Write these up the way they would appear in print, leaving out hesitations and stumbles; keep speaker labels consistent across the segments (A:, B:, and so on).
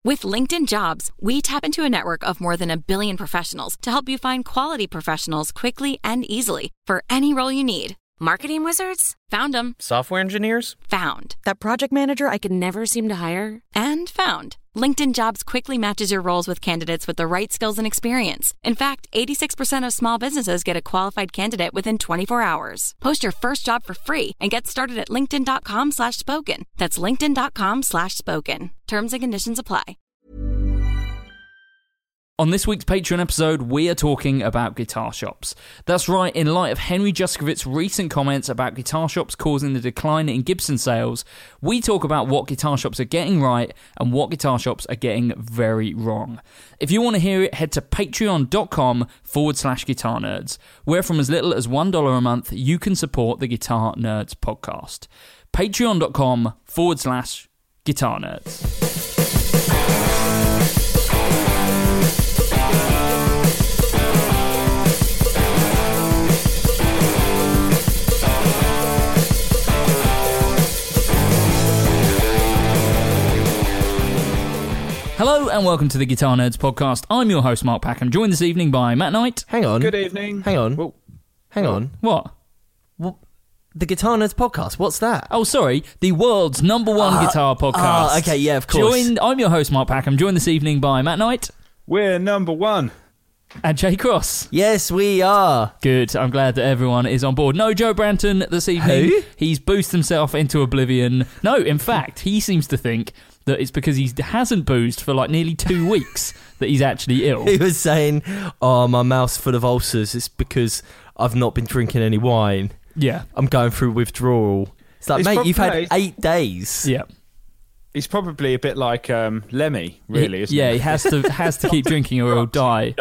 A: With LinkedIn Jobs, we tap into a network of more than 1 billion professionals to help you find quality professionals quickly and easily for any role you need. Marketing wizards? Found them.
B: Software engineers?
A: Found. That project manager I could never seem to hire? And found. LinkedIn Jobs quickly matches your roles with candidates with the right skills and experience. In fact, 86% of small businesses get a qualified candidate within 24 hours. Post your first job for free and get started at linkedin.com/spoken. That's linkedin.com/spoken. Terms and conditions apply.
C: On this week's Patreon episode, we are talking about guitar shops. That's right, in light of Henry Juskowicz's recent comments about guitar shops causing the decline in Gibson sales, we talk about what guitar shops are getting right and what guitar shops are getting very wrong. If you want to hear it, head to patreon.com/guitar nerds, where from as little as $1 a month, you can support the Guitar Nerds podcast. Patreon.com/guitar nerds. Hello and welcome to the Guitar Nerds podcast. I'm your host, Mark Packham, joined this evening by Matt Knight.
D: Hang on.
B: Good evening.
D: Hang on.
B: Whoa.
D: Hang on.
C: What?
D: The Guitar Nerds podcast, what's that?
C: Oh, sorry, the world's number one guitar podcast.
D: Okay, yeah, of course.
C: I'm your host, Mark Packham, joined this evening by Matt Knight.
B: We're number one.
C: And Jay Cross.
D: Yes, we are.
C: Good, I'm glad that everyone is on board. No Joe Branton this evening.
D: Who?
C: He's boosted himself into oblivion. No, in fact, he seems to think that it's because he hasn't boozed for like nearly 2 weeks that he's actually ill.
D: He was saying, oh, my mouth's full of ulcers. It's because I've not been drinking any wine.
C: Yeah.
D: I'm going through withdrawal. It's like, mate, you've had 8 days.
C: Yeah.
B: He's probably a bit like Lemmy, really, isn't he?
C: Yeah, he has to keep drinking or he'll die.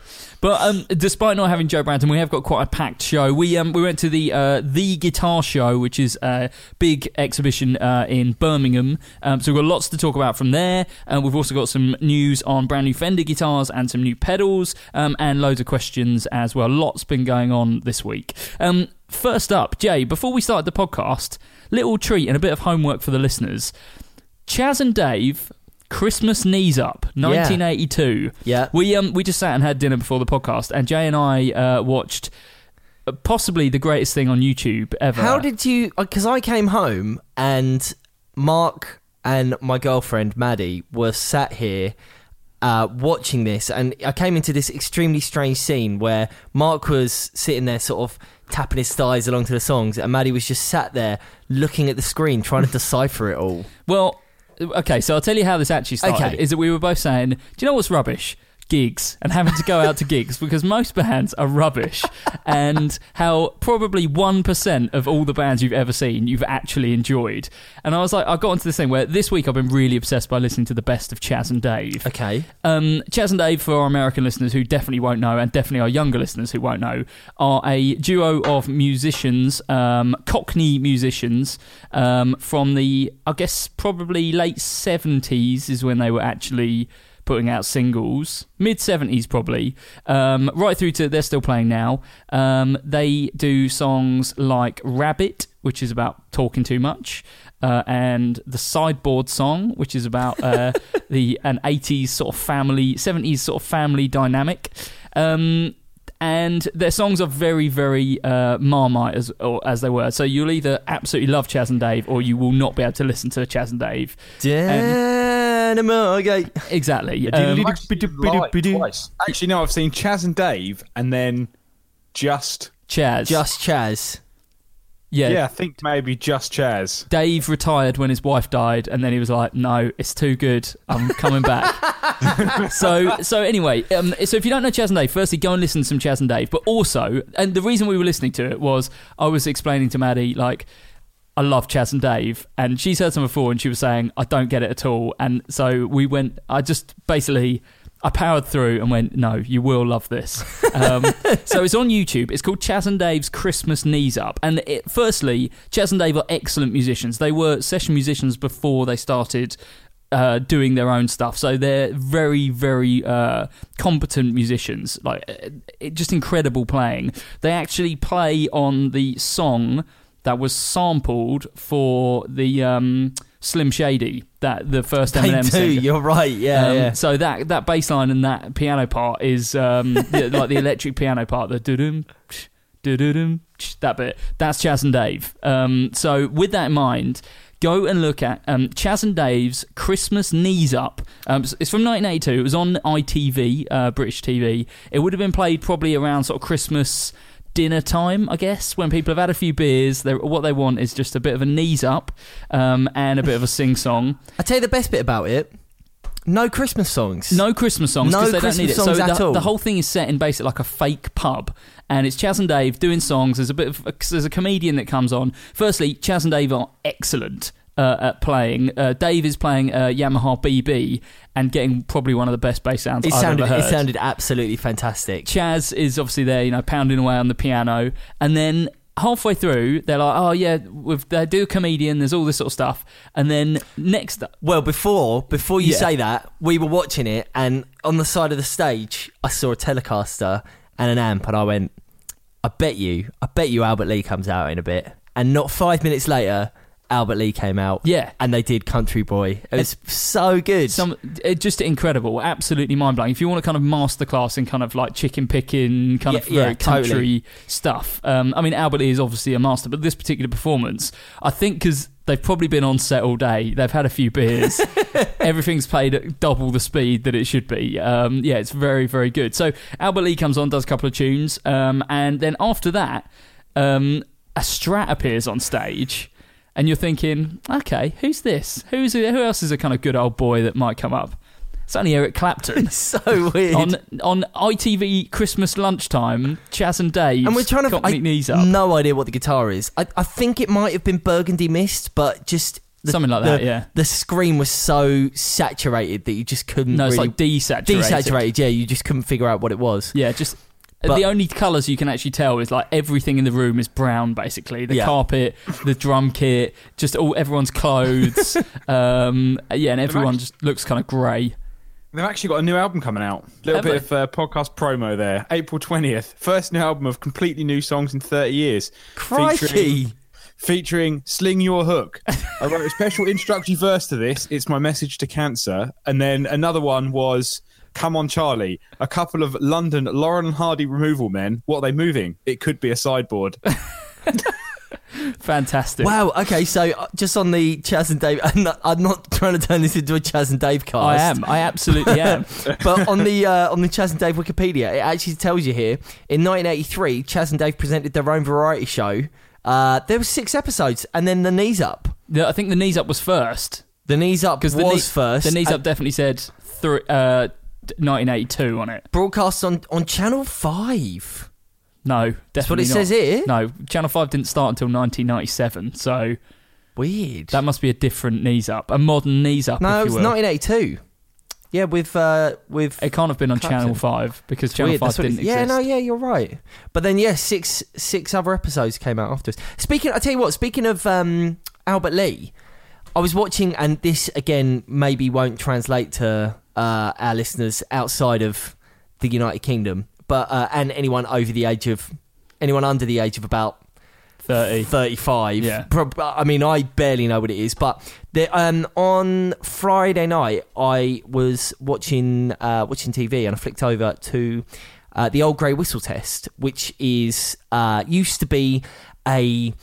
C: But despite not having Joe Branton, we have got quite a packed show. We went to the Guitar Show, which is a big exhibition in Birmingham. So we've got lots to talk about from there. We've also got some news on brand new Fender guitars and some new pedals, and loads of questions as well. Lots been going on this week. First up, Jay, before we start the podcast, little treat and a bit of homework for the listeners. Chaz and Dave... Christmas Knees Up, 1982.
D: Yeah.
C: We just sat and had dinner before the podcast, and Jay and I watched possibly the greatest thing on YouTube ever.
D: How did you... Because I came home and Mark and my girlfriend, Maddie, were sat here watching this, and I came into this extremely strange scene where Mark was sitting there sort of tapping his thighs along to the songs, and Maddie was just sat there looking at the screen trying to decipher it all.
C: Well... Okay, so I'll tell you how this actually started.
D: Okay.
C: Is that we were both saying, do you know what's rubbish? Gigs, and having to go out to gigs, because most bands are rubbish, and how probably 1% of all the bands you've ever seen you've actually enjoyed. And I was like, I got into this thing where this week I've been really obsessed by listening to the best of Chaz and Dave.
D: Okay.
C: Chaz and Dave, for our American listeners who definitely won't know, and definitely our younger listeners who won't know, are a duo of musicians, Cockney musicians, from the, I guess, probably late 70s is when they were actually putting out singles, mid-70s probably, right through to they're still playing now. They do songs like Rabbit, which is about talking too much, and the Sideboard Song, which is about an 80s sort of family, 70s sort of family dynamic. And their songs are very, very Marmite as they were. So you'll either absolutely love Chaz and Dave, or you will not be able to listen to Chaz and Dave. Exactly.
B: Actually, no, I've seen Chaz and Dave, and then just
C: Chaz.
D: Just Chaz.
C: Yeah,
B: I think maybe just Chaz.
C: Dave retired when his wife died, and then he was like, no, it's too good, I'm coming back. so anyway, so if you don't know Chaz and Dave, firstly, go and listen to some Chaz and Dave. But also, and the reason we were listening to it was I was explaining to Maddie, like, I love Chaz and Dave, and she's heard some before, and she was saying, I don't get it at all. And so we went, I powered through and went, no, you will love this. So it's on YouTube. It's called Chaz and Dave's Christmas Knees Up. And firstly, Chaz and Dave are excellent musicians. They were session musicians before they started doing their own stuff. So they're very, very competent musicians. Just incredible playing. They actually play on the song that was sampled for the Slim Shady, that the first
D: They
C: Eminem
D: do,
C: singer.
D: you're right, yeah.
C: So that bass line and that piano part is like the electric piano part, the doo-dum, doo-doo-dum, that bit. That's Chas and Dave. So with that in mind, go and look at Chas and Dave's Christmas Knees Up. It's from 1982. It was on ITV, British TV. It would have been played probably around sort of Christmas dinner time, I guess, when people have had a few beers. What they want is just a bit of a knees up and a bit of a sing-song.
D: I tell you the best bit about it. No Christmas songs.
C: No Christmas songs because
D: No
C: they don't need it.
D: Christmas songs
C: So
D: at all.
C: the whole thing is set in basically like a fake pub, and it's Chas and Dave doing songs. There's a comedian that comes on. Firstly, Chas and Dave are excellent at playing. Dave is playing Yamaha BB and getting probably one of the best bass sounds I've ever heard.
D: It sounded absolutely fantastic.
C: Chas is obviously there, pounding away on the piano, and then halfway through, they're like, "Oh yeah, they do a comedian." There's all this sort of stuff, and then next up,
D: Well, before you
C: Yeah.
D: say that, we were watching it, and on the side of the stage, I saw a Telecaster and an amp, and I went, I bet you Albert Lee comes out in a bit. And not 5 minutes later, Albert Lee came out.
C: Yeah.
D: And they did Country Boy. It was so good.
C: just incredible, absolutely mind blowing. If you want to kind of masterclass in kind of like chicken picking, kind of very country
D: totally.
C: stuff. I mean, Albert Lee is obviously a master, but this particular performance, I think, because they've probably been on set all day, they've had a few beers, everything's played at double the speed that it should be. Yeah, it's very, very good. So Albert Lee comes on, does a couple of tunes, and then after that, a Strat appears on stage. And you're thinking, okay, who's this? Who else is a kind of good old boy that might come up? It's only Eric Clapton.
D: So weird.
C: On ITV Christmas lunchtime, Chas and Dave.
D: And we're trying to
C: knees up.
D: No idea what the guitar is. I think it might have been Burgundy Mist, but just
C: Something like that, yeah.
D: The screen was so saturated that you just couldn't.
C: No, it's
D: really,
C: like desaturated.
D: desaturated. Yeah, you just couldn't figure out what it was.
C: Yeah, just.
D: But-
C: the only colours you can actually tell is like everything in the room is brown, basically. The carpet, the drum kit, just everyone's clothes. And everyone just looks kind of grey.
B: They've actually got a new album coming out. A little bit of podcast promo there. April 20th. First new album of completely new songs in 30 years.
D: Crikey!
B: Featuring Sling Your Hook. I wrote a special introductory verse to this. It's my message to cancer. And then another one was Come On Charlie. A couple of London Laurel and Hardy removal men. What are they moving? It could be a sideboard.
C: Fantastic.
D: Wow. Okay, so just on the Chas and Dave, I'm not trying to turn this into a Chas and Dave cast.
C: I absolutely am.
D: But on the Chas and Dave Wikipedia, it actually tells you here in 1983, Chas and Dave presented their own variety show. There were 6 episodes, and then the Knees Up.
C: I think the Knees Up was first.
D: The Knees Up was first.
C: The Knees Up definitely said 1982 on it.
D: Broadcast on Channel 5.
C: No, definitely
D: That's what it
C: not.
D: says here.
C: No, Channel 5 didn't start until 1997, so
D: Weird.
C: that must be a different Knees Up, a modern Knees Up.
D: No,
C: if
D: it was
C: you will.
D: 1982. Yeah, with
C: It can't have been on
D: Clapton.
C: Channel 5 because Channel
D: Weird,
C: 5
D: that's what
C: didn't
D: it- yeah,
C: exist.
D: no, yeah, you're right. But then, yeah, six other episodes came out afterwards. I tell you what, speaking of Albert Lee, I was watching, and this again maybe won't translate to our listeners outside of the United Kingdom, but and anyone under the age of about
C: 30.
D: 35.
C: Yeah.
D: I mean, I barely know what it is, but on Friday night, I was watching TV, and I flicked over to the Old Grey Whistle Test, which is used to be a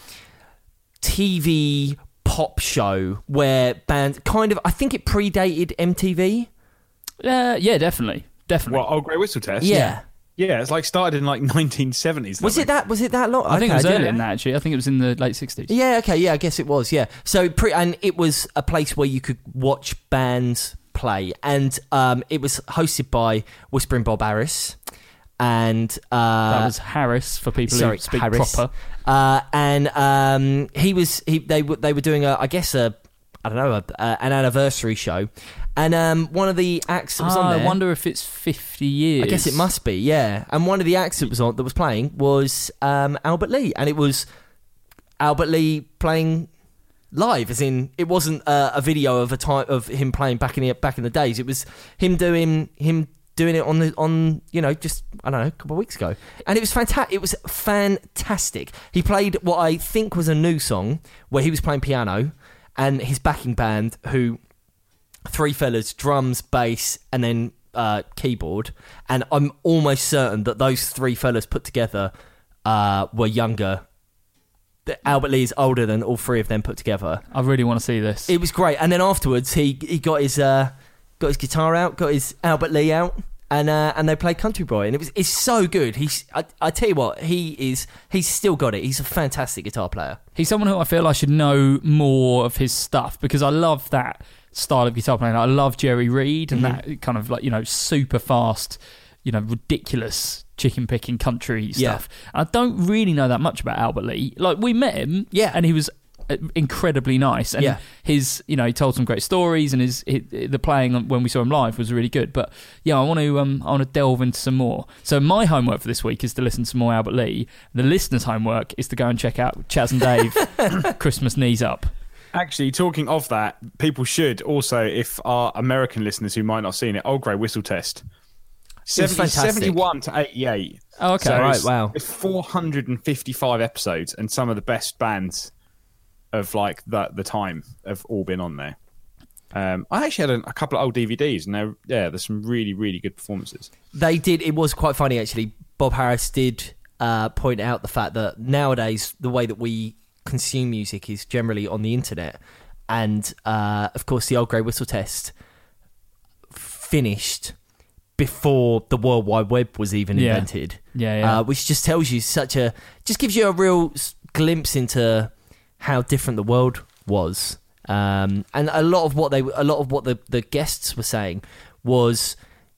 D: TV pop show where bands I think it predated MTV.
C: Yeah, definitely.
B: What, Old Grey Whistle Test?
D: Yeah.
B: Yeah, it's like started in like 1970s.
D: Was it that long?
C: I think it was
D: Okay,
C: earlier than that, actually. I think it was in the late 60s.
D: Yeah, okay, yeah, I guess it was, yeah. So, and it was a place where you could watch bands play, and it was hosted by Whispering Bob Harris, and
C: That was Harris, for people who speak
D: Harris.
C: proper.
D: And they were doing an anniversary show, and one of the acts that was on there.
C: I wonder if it's 50 years.
D: I guess it must be, yeah. And one of the acts that was playing was Albert Lee, and it was Albert Lee playing live, as in it wasn't a video of a time of him playing back in the days. It was him doing it on just I don't know, a couple of weeks ago, and it was fantastic. It was fantastic. He played what I think was a new song where he was playing piano. and his backing band, who 3 fellas, drums, bass, and then keyboard. And I'm almost certain that those 3 fellas put together were younger. Albert Lee is older than all 3 of them put together.
C: I really want to see this.
D: It was great. And then afterwards, he got his guitar out, got his Albert Lee out, and they played Country Boy, and it's so good. I tell you what, he's still got it. He's a fantastic guitar player.
C: He's someone who I feel I should know more of his stuff, because I love that style of guitar playing. I love Jerry Reed and that kind of, like, you know, super fast, you know, ridiculous chicken picking country stuff. I don't really know that much about Albert Lee. Like, we met him, and he was incredibly nice, and his, you know, he told some great stories, and the playing when we saw him live was really good. But I want to delve into some more. So my homework for this week is to listen to some more Albert Lee. The listeners' homework is to go and check out Chaz and Dave Christmas Knees Up.
B: Actually, talking of that, people should also, if our American listeners who might not have seen it, Old Grey Whistle Test. 71 to 88.
C: Oh, okay.
B: So
D: right, wow.
B: It's 455 episodes, and some of the best bands of like the time have all been on there. I actually had a couple of old DVDs, and there's some really, really good performances.
D: They did. It was quite funny, actually. Bob Harris did point out the fact that nowadays the way that we consume music is generally on the internet, and of course the Old Grey Whistle Test finished before the World Wide Web was even invented. Which just tells you just gives you a real glimpse into how different the world was. And a lot of what the guests were saying was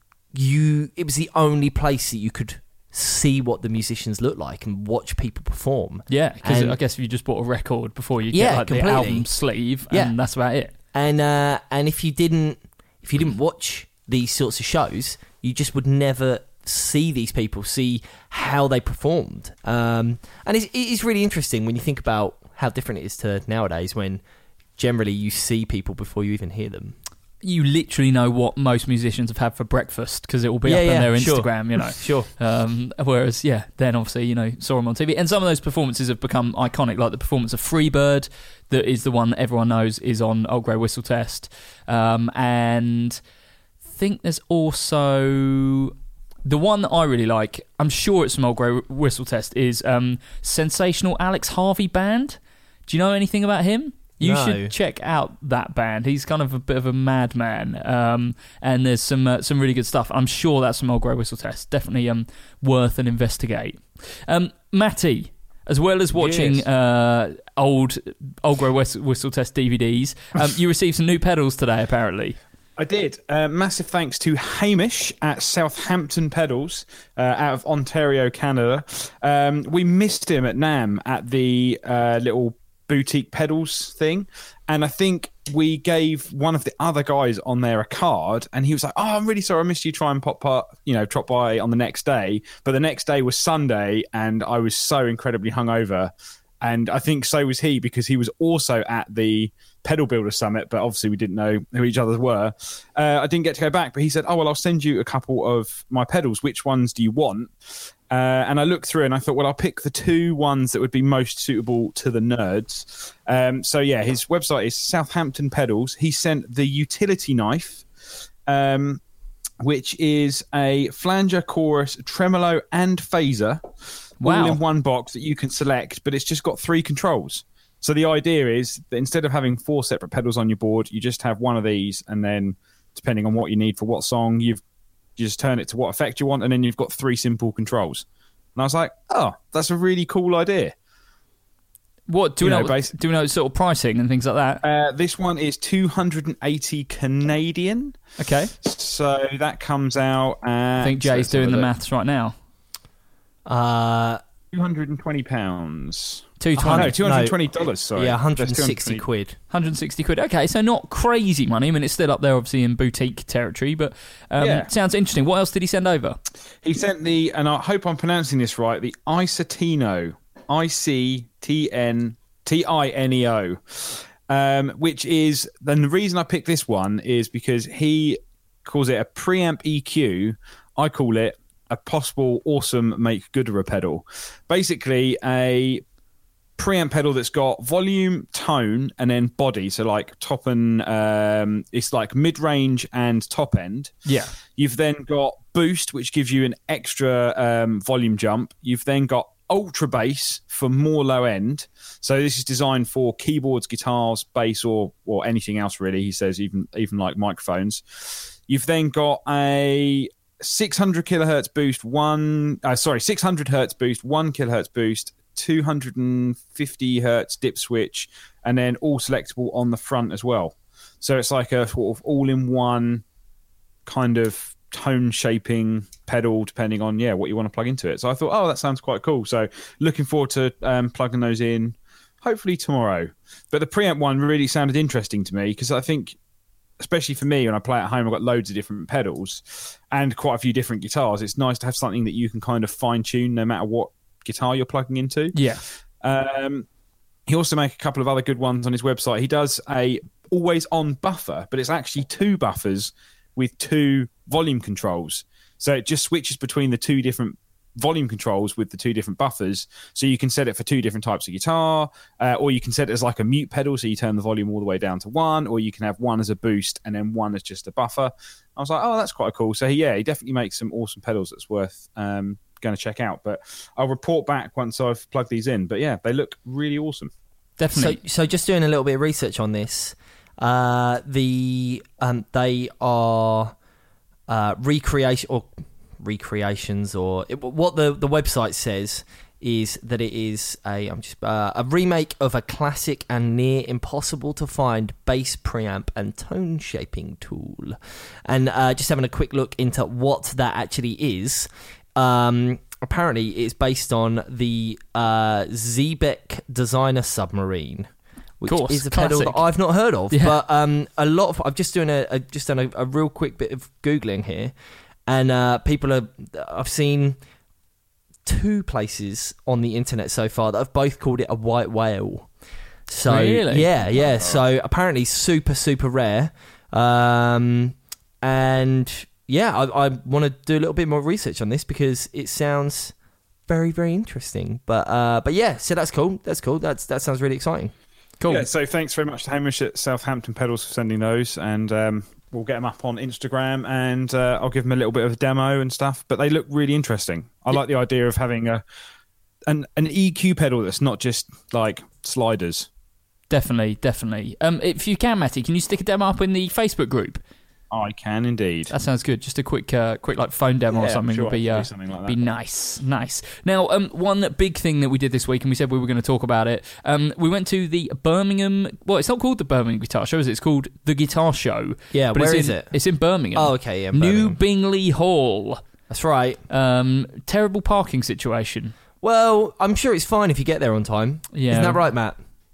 D: it was the only place that you could see what the musicians look like and watch people perform. Yeah,
C: because I guess if you just bought a record before you get like the album sleeve, and that's about it.
D: And if you didn't watch these sorts of shows, you just would never see these people, see how they performed. And it is really interesting when you think about how different it is to nowadays, when generally you see people before you even hear them.
C: You literally know what most musicians have had for breakfast because it will be up on their Instagram, you know.
D: Sure.
C: Whereas, then obviously, you know, saw them on TV. And some of those performances have become iconic, like the performance of Freebird, that is the one that everyone knows is on Old Grey Whistle Test. And I think there's also the one that I really like, I'm sure it's from Old Grey Whistle Test, is Sensational Alex Harvey Band. Do you know anything about him? You should check out that band. He's kind of a bit of a madman, and there's some really good stuff. I'm sure that's from Old Grey Whistle Test. Definitely worth an investigate. Matty, as well as watching old Grey Whistle Test DVDs, you received some new pedals today, apparently.
B: I did. Massive thanks to Hamish at Southampton Pedals out of Ontario, Canada. We missed him at NAMM at the little boutique pedals thing, and I think we gave one of the other guys on there a card, and he was like, "Oh, I'm really sorry, I missed you. Try and drop by on the next day." But the next day was Sunday, and I was so incredibly hungover, and I think so was he, because he was also at the Pedal Builder Summit, but obviously we didn't know who each other were. I didn't get to go back, but he said, "Oh well, I'll send you a couple of my pedals. Which ones do you want?" And I looked through and I thought, well, I'll pick the 2 ones that would be most suitable to the nerds. His website is Southampton Pedals. He sent the utility knife, which is a flanger, chorus, tremolo, and phaser, all in one box that you can select, but it's just got 3 controls. So the idea is that instead of having 4 separate pedals on your board, you just have one of these, and then depending on what you need for what song, you just turn it to what effect you want, and then you've got 3 simple controls. And I was like, oh, that's a really cool idea.
C: What do we know sort of pricing and things like that?
B: This one is 280 Canadian.
C: Okay.
B: So that comes out at...
C: I think Jay's doing the maths right now.
B: £220. $220, sorry.
D: Yeah, 160 quid.
C: 160 quid. Okay, so not crazy money. I mean, it's still up there, obviously, in boutique territory, but sounds interesting. What else did he send over?
B: He sent and I hope I'm pronouncing this right, the Icetino. ICTNTINEO. Which is, then the reason I picked this one is because he calls it a preamp EQ. I call it a possible awesome make gooder pedal. Basically, a preamp pedal that's got volume, tone, and then body. So like top and it's like mid-range and top end.
C: Yeah.
B: You've then got boost, which gives you an extra volume jump. You've then got ultra bass for more low end. So this is designed for keyboards, guitars, bass, or anything else really. He says even like microphones. You've then got a 600 kilohertz boost, 600 hertz boost, 1 kilohertz boost, 250 hertz dip switch, and then all selectable on the front as well. So it's like a sort of all-in-one kind of tone shaping pedal, depending on what you want to plug into it. So I thought, that sounds quite cool. So looking forward to plugging those in, hopefully tomorrow. But the preamp one really sounded interesting to me because I think, especially for me, when I play at home, I've got loads of different pedals and quite a few different guitars. It's nice to have something that you can kind of fine tune no matter what guitar you're plugging into.
C: Yeah.
B: He also makes a couple of other good ones on his website. He does a always on buffer, but it's actually 2 buffers with 2 volume controls. So it just switches between the 2 different volume controls with the 2 different buffers. So you can set it for 2 different types of guitar, or you can set it as like a mute pedal. So you turn the volume all the way down to 1, or you can have 1 as a boost and then 1 as just a buffer. I was like, that's quite cool. So he definitely makes some awesome pedals that's worth going to check out. But I'll report back once I've plugged these in. But they look really awesome.
C: Definitely.
D: So just doing a little bit of research on this, they are recreations, or what the website says is that it is a remake of a classic and near impossible to find bass preamp and tone shaping tool. And just having a quick look into what that actually is. Apparently, it's based on the Xebec Designer Submarine, which is a pedal that I've not heard of. But I've just done a real quick bit of Googling here, and I've seen 2 places on the internet so far that have both called it a white whale. So
C: really?
D: Yeah. So apparently super, super rare. And I want to do a little bit more research on this because it sounds very, very interesting. But so that's cool. That sounds really exciting.
C: Cool.
B: Yeah, so thanks very much to Hamish at Southampton Pedals for sending those, and we'll get them up on Instagram, and I'll give them a little bit of a demo and stuff. But they look really interesting. I like the idea of having an EQ pedal that's not just like sliders.
C: Definitely. If you can, Matty, can you stick a demo up in the Facebook group?
B: I can indeed.
C: That sounds good. Just a quick like phone demo or something would be
B: something like that.
C: Be nice. Now, one big thing that we did this week, and we said we were going to talk about it. We went to the Birmingham. Well, it's not called the Birmingham Guitar Show, is it? It's called the Guitar Show.
D: Yeah,
C: but
D: where is it?
C: It's in Birmingham.
D: Oh, okay, yeah,
C: New Bingley Hall.
D: That's right.
C: Terrible parking situation.
D: Well, I'm sure it's fine if you get there on time.
C: Yeah.
D: Isn't that right, Matt?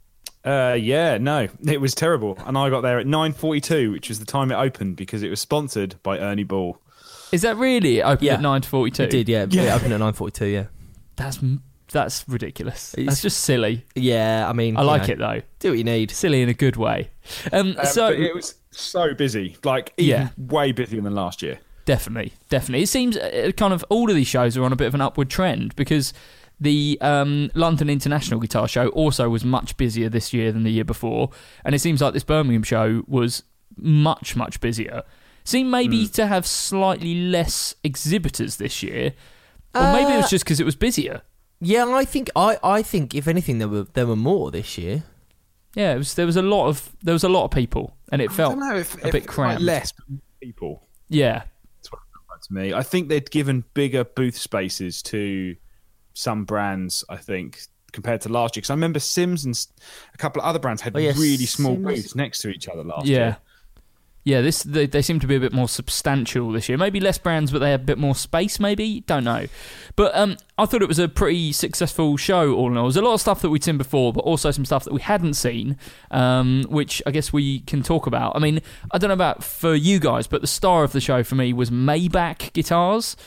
B: No, it was terrible, and I got there at 9:42, which was the time it opened because it was sponsored by Ernie Ball.
C: Is that really open at 9:42?
D: It did, yeah. It opened at 9:42, yeah.
C: That's ridiculous. That's just silly.
D: Yeah, I mean,
C: I like it though.
D: Do what you need.
C: Silly in a good way.
B: But it was so busy, like even way busier than last year.
C: Definitely. It seems kind of all of these shows are on a bit of an upward trend because the London International Guitar Show also was much busier this year than the year before, and it seems like this Birmingham show was much, much busier. Seemed maybe to have slightly less exhibitors this year, or maybe it was just because it was busier.
D: Yeah, I think if anything there were more this year.
C: Yeah, there was a lot of people, and it felt a bit cramped.
B: Like less people.
C: Yeah,
B: that's what it felt like to me. I think they'd given bigger booth spaces to some brands, I think, compared to last year. Because I remember Sims and a couple of other brands had really small booths next to each other last year.
C: Yeah, they seem to be a bit more substantial this year. Maybe less brands, but they have a bit more space, maybe? Don't know. But I thought it was a pretty successful show, all in all. There's a lot of stuff that we'd seen before, but also some stuff that we hadn't seen, which I guess we can talk about. I mean, I don't know about for you guys, but the star of the show for me was Maybach Guitars.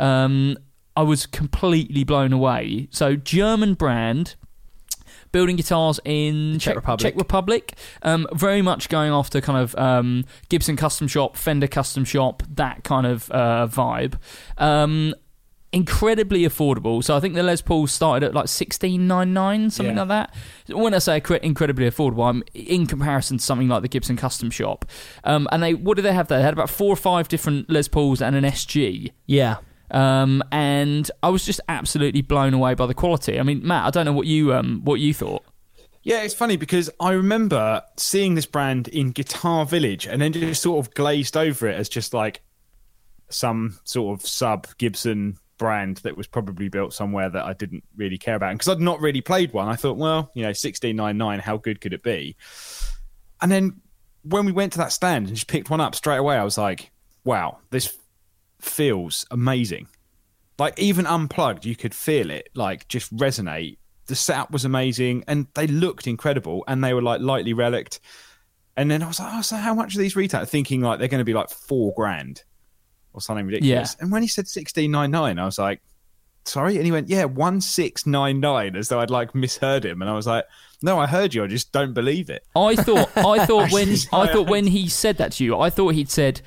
C: I was completely blown away. So, German brand, building guitars in Czech Republic. Very much going after kind of Gibson Custom Shop, Fender Custom Shop, that kind of vibe. incredibly affordable. So I think the Les Pauls started at like $16.99, something like that. When I say incredibly affordable, I'm in comparison to something like the Gibson Custom Shop. And what did they have there? They had about 4 or 5 different Les Pauls and an SG.
D: Yeah.
C: And I was just absolutely blown away by the quality. I mean, Matt, I don't know what you thought.
B: Yeah, it's funny because I remember seeing this brand in Guitar Village and then just sort of glazed over it as just like some sort of sub Gibson brand that was probably built somewhere that I didn't really care about. And because I'd not really played one, I thought, well, $16.99, how good could it be? And then when we went to that stand and just picked one up straight away, I was like, wow, this feels amazing. Like even unplugged, you could feel it like just resonate. The setup was amazing and they looked incredible and they were like lightly relicked. And then I was like, oh, so how much are these retail? Thinking like they're going to be like $4,000 or something ridiculous.
C: Yeah.
B: And when he said $16.99, I was like, sorry? And he went, yeah, $16.99, as though I'd like misheard him. And I was like, no, I heard you. I just don't believe it.
C: I thought when he said that to you, I thought he'd said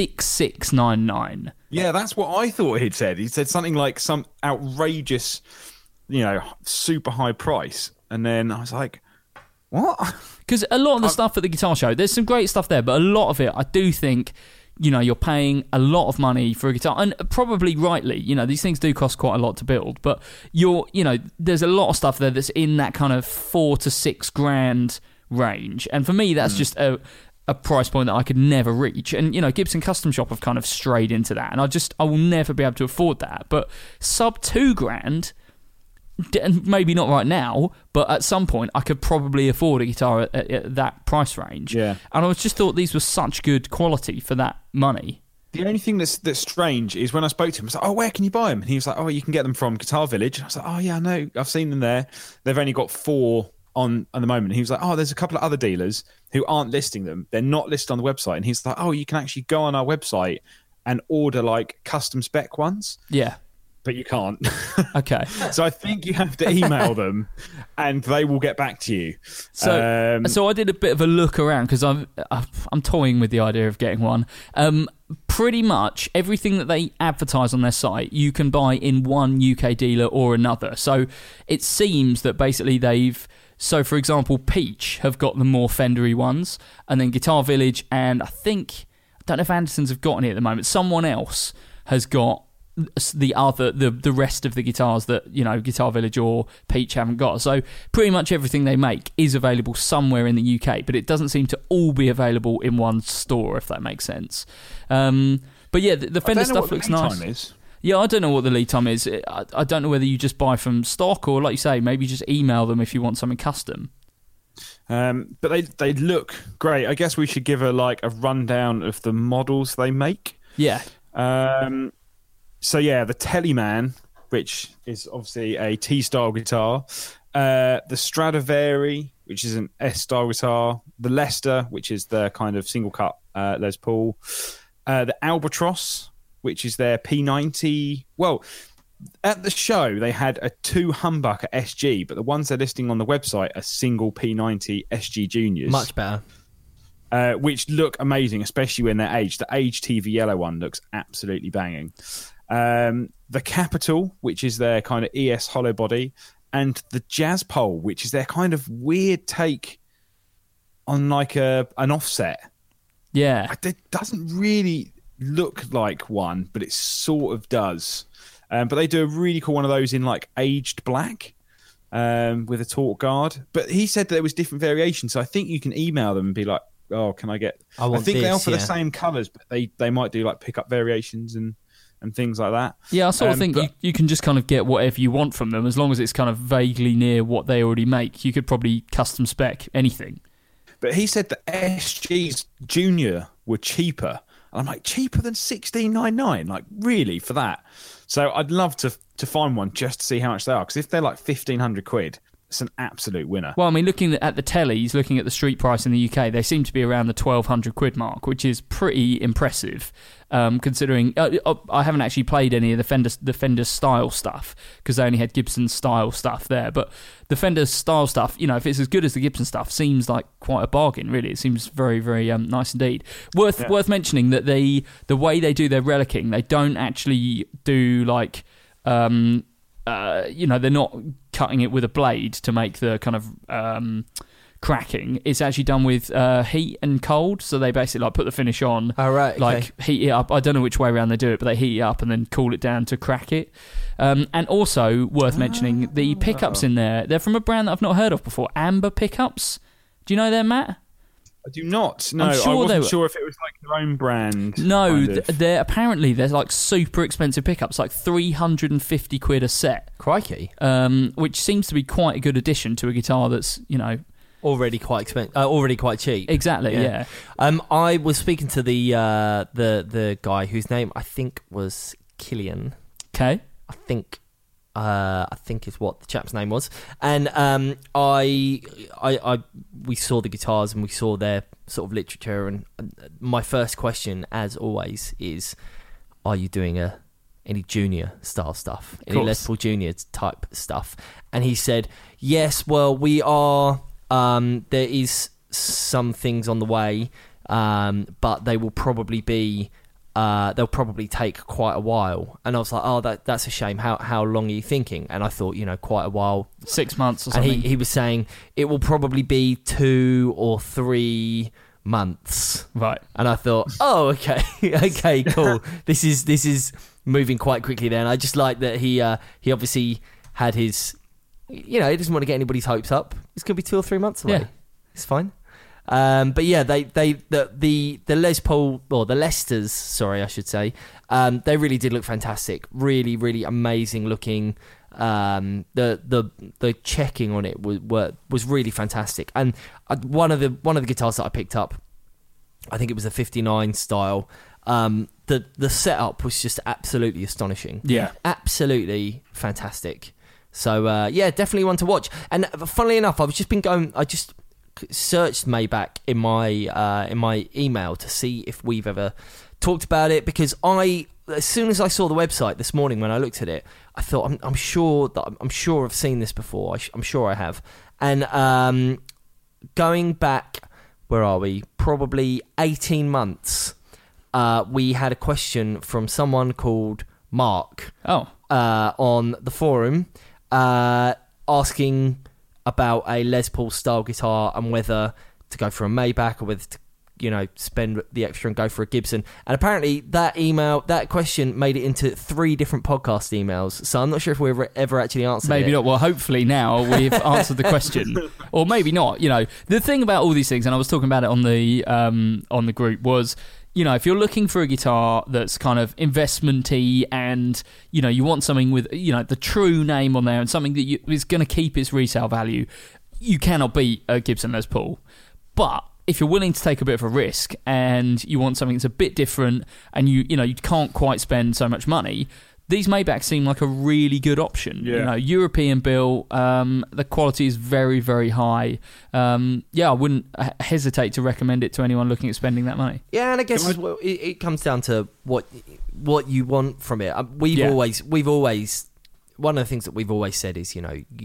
C: $66.99.
B: Yeah, that's what I thought he'd said. He said something like some outrageous, super high price. And then I was like, what?
C: Because a lot of the stuff at the guitar show, there's some great stuff there, but a lot of it, I do think, you're paying a lot of money for a guitar, and probably rightly. These things do cost quite a lot to build, but there's a lot of stuff there that's in that kind of $4,000 to $6,000 range, and for me, that's just a price point that I could never reach. And Gibson Custom Shop have kind of strayed into that, and I will never be able to afford that. But sub $2,000. And maybe not right now, but at some point I could probably afford a guitar at that price range.
B: Yeah.
C: And I just thought these were such good quality for that money.
B: The only thing that's strange is when I spoke to him, I was like, oh, where can you buy them? And he was like, oh, you can get them from Guitar Village. And I was like, oh, yeah, I know. I've seen them there. They've only got 4 on at the moment. And he was like, oh, there's a couple of other dealers who aren't listing them. They're not listed on the website. And he's like, oh, you can actually go on our website and order like custom spec ones.
C: Yeah.
B: But you can't.
C: Okay.
B: So I think you have to email them and they will get back to you.
C: So I did a bit of a look around because I'm toying with the idea of getting one. Pretty much everything that they advertise on their site, you can buy in one UK dealer or another. So it seems that basically so for example, Peach have got the more Fendery ones, and then Guitar Village, and I don't know if Andertons have got any at the moment. Someone else has got the rest of the guitars that Guitar Village or Peach haven't got. So pretty much everything they make is available somewhere in the UK, but it doesn't seem to all be available in one store, if that makes sense. But yeah, the Fender stuff looks nice. Yeah, I don't know what the lead time is. I don't know whether you just buy from stock or, like you say, maybe just email them if you want something custom.
B: But they look great. I guess we should give a rundown of the models they make.
C: Yeah.
B: So yeah, the Teleman, which is obviously a T-style guitar, the Stradivari, which is an S-style guitar, the Lester, which is the kind of single cut Les Paul, the Albatross, which is their P90. Well, at the show they had a 2 humbucker SG, but the ones they're listing on the website are single P90 SG Juniors.
D: Much better.
B: Which look amazing, especially when they're aged. The aged TV yellow one looks absolutely banging. The Capital, which is their kind of ES hollow body, and the Jazz Pole, which is their kind of weird take on like an offset.
C: Yeah.
B: It doesn't really look like one, but it sort of does. But they do a really cool one of those in like aged black with a torque guard. But he said that there was different variations, so I think you can email them and be like, oh, can I get... I think they offer the same colours, but they might do like pick-up variations and things like that.
C: Yeah, I sort of think you can just kind of get whatever you want from them as long as it's kind of vaguely near what they already make. You could probably custom spec anything.
B: But he said the SGs Junior were cheaper. And I'm like, cheaper than $16.99? Like, really, for that? So I'd love to find one just to see how much they are. Because if they're like £1,500, it's an absolute winner.
C: Well, I mean, looking at the tellies, looking at the street price in the UK, they seem to be around the £1,200 mark, which is pretty impressive, considering I haven't actually played any of the Fender style stuff because they only had Gibson style stuff there. But the Fender style stuff, if it's as good as the Gibson stuff, seems like quite a bargain. Really, it seems very, very nice indeed. Worth mentioning that the way they do their relicking, they don't actually do like they're not cutting it with a blade to make the kind of cracking. It's actually done with heat and cold, so they basically like put the finish on, like heat it up. I don't know which way around they do it, but they heat it up and then cool it down to crack it. And also worth mentioning, the pickups in there, they're from a brand that I've not heard of before, Amber Pickups. Do you know them, Matt?
B: I do not. No,
C: I'm sure
B: I wasn't sure if it was like their own brand.
C: No, they're like super expensive pickups, like 350 quid a set.
D: Crikey.
C: Which seems to be quite a good addition to a guitar that's,
D: already quite expensive, already quite cheap.
C: Exactly, yeah.
D: I was speaking to the guy whose name I think was Killian.
C: Okay.
D: I think is what the chap's name was, and we saw the guitars and we saw their sort of literature, and my first question, as always, is, are you doing any junior style stuff, any Les Paul Junior type stuff? And he said, yes, well, we are. There is some things on the way, but they will probably be. They'll probably take quite a while. And I was like, oh, that's a shame. How long are you thinking? And I thought, quite a while. 6 months or something. And he was saying it will probably be 2 or 3 months.
C: Right.
D: And I thought, oh, okay. Okay, cool. This is moving quite quickly then. I just like that he obviously had his, he doesn't want to get anybody's hopes up. It's going to be 2 or 3 months away. Yeah. It's fine. But yeah, the Les Paul, or the Lesters, sorry, I should say, they really did look fantastic. Really, really amazing looking. The checking on it was really fantastic. And one of the guitars that I picked up, I think it was a 59 style. The setup was just absolutely astonishing.
C: Yeah,
D: absolutely fantastic. So yeah, definitely one to watch. And funnily enough, I just searched Maybach in my email to see if we've ever talked about it, because as soon as I saw the website this morning when I looked at it, I thought I'm sure I've seen this before. I'm sure I have. And going back, where are we? Probably 18 months. We had a question from someone called Mark. On the forum, asking about a Les Paul style guitar and whether to go for a Maybach or whether to, spend the extra and go for a Gibson. And apparently that question made it into 3 different podcast emails. So I'm not sure if we've ever actually answered it.
C: Maybe not. Well, hopefully now we've answered the question. Or maybe not. The thing about all these things, and I was talking about it on the group, was, if you're looking for a guitar that's kind of investment-y and, you want something with, the true name on there and something that is going to keep its resale value, you cannot beat a Gibson Les Paul. But if you're willing to take a bit of a risk and you want something that's a bit different and you can't quite spend so much money, these Maybachs seem like a really good option.
B: Yeah.
C: European built, the quality is very, very high. I wouldn't hesitate to recommend it to anyone looking at spending that money.
D: Yeah, and I guess it comes down to what you want from it. We've always one of the things that we've always said is,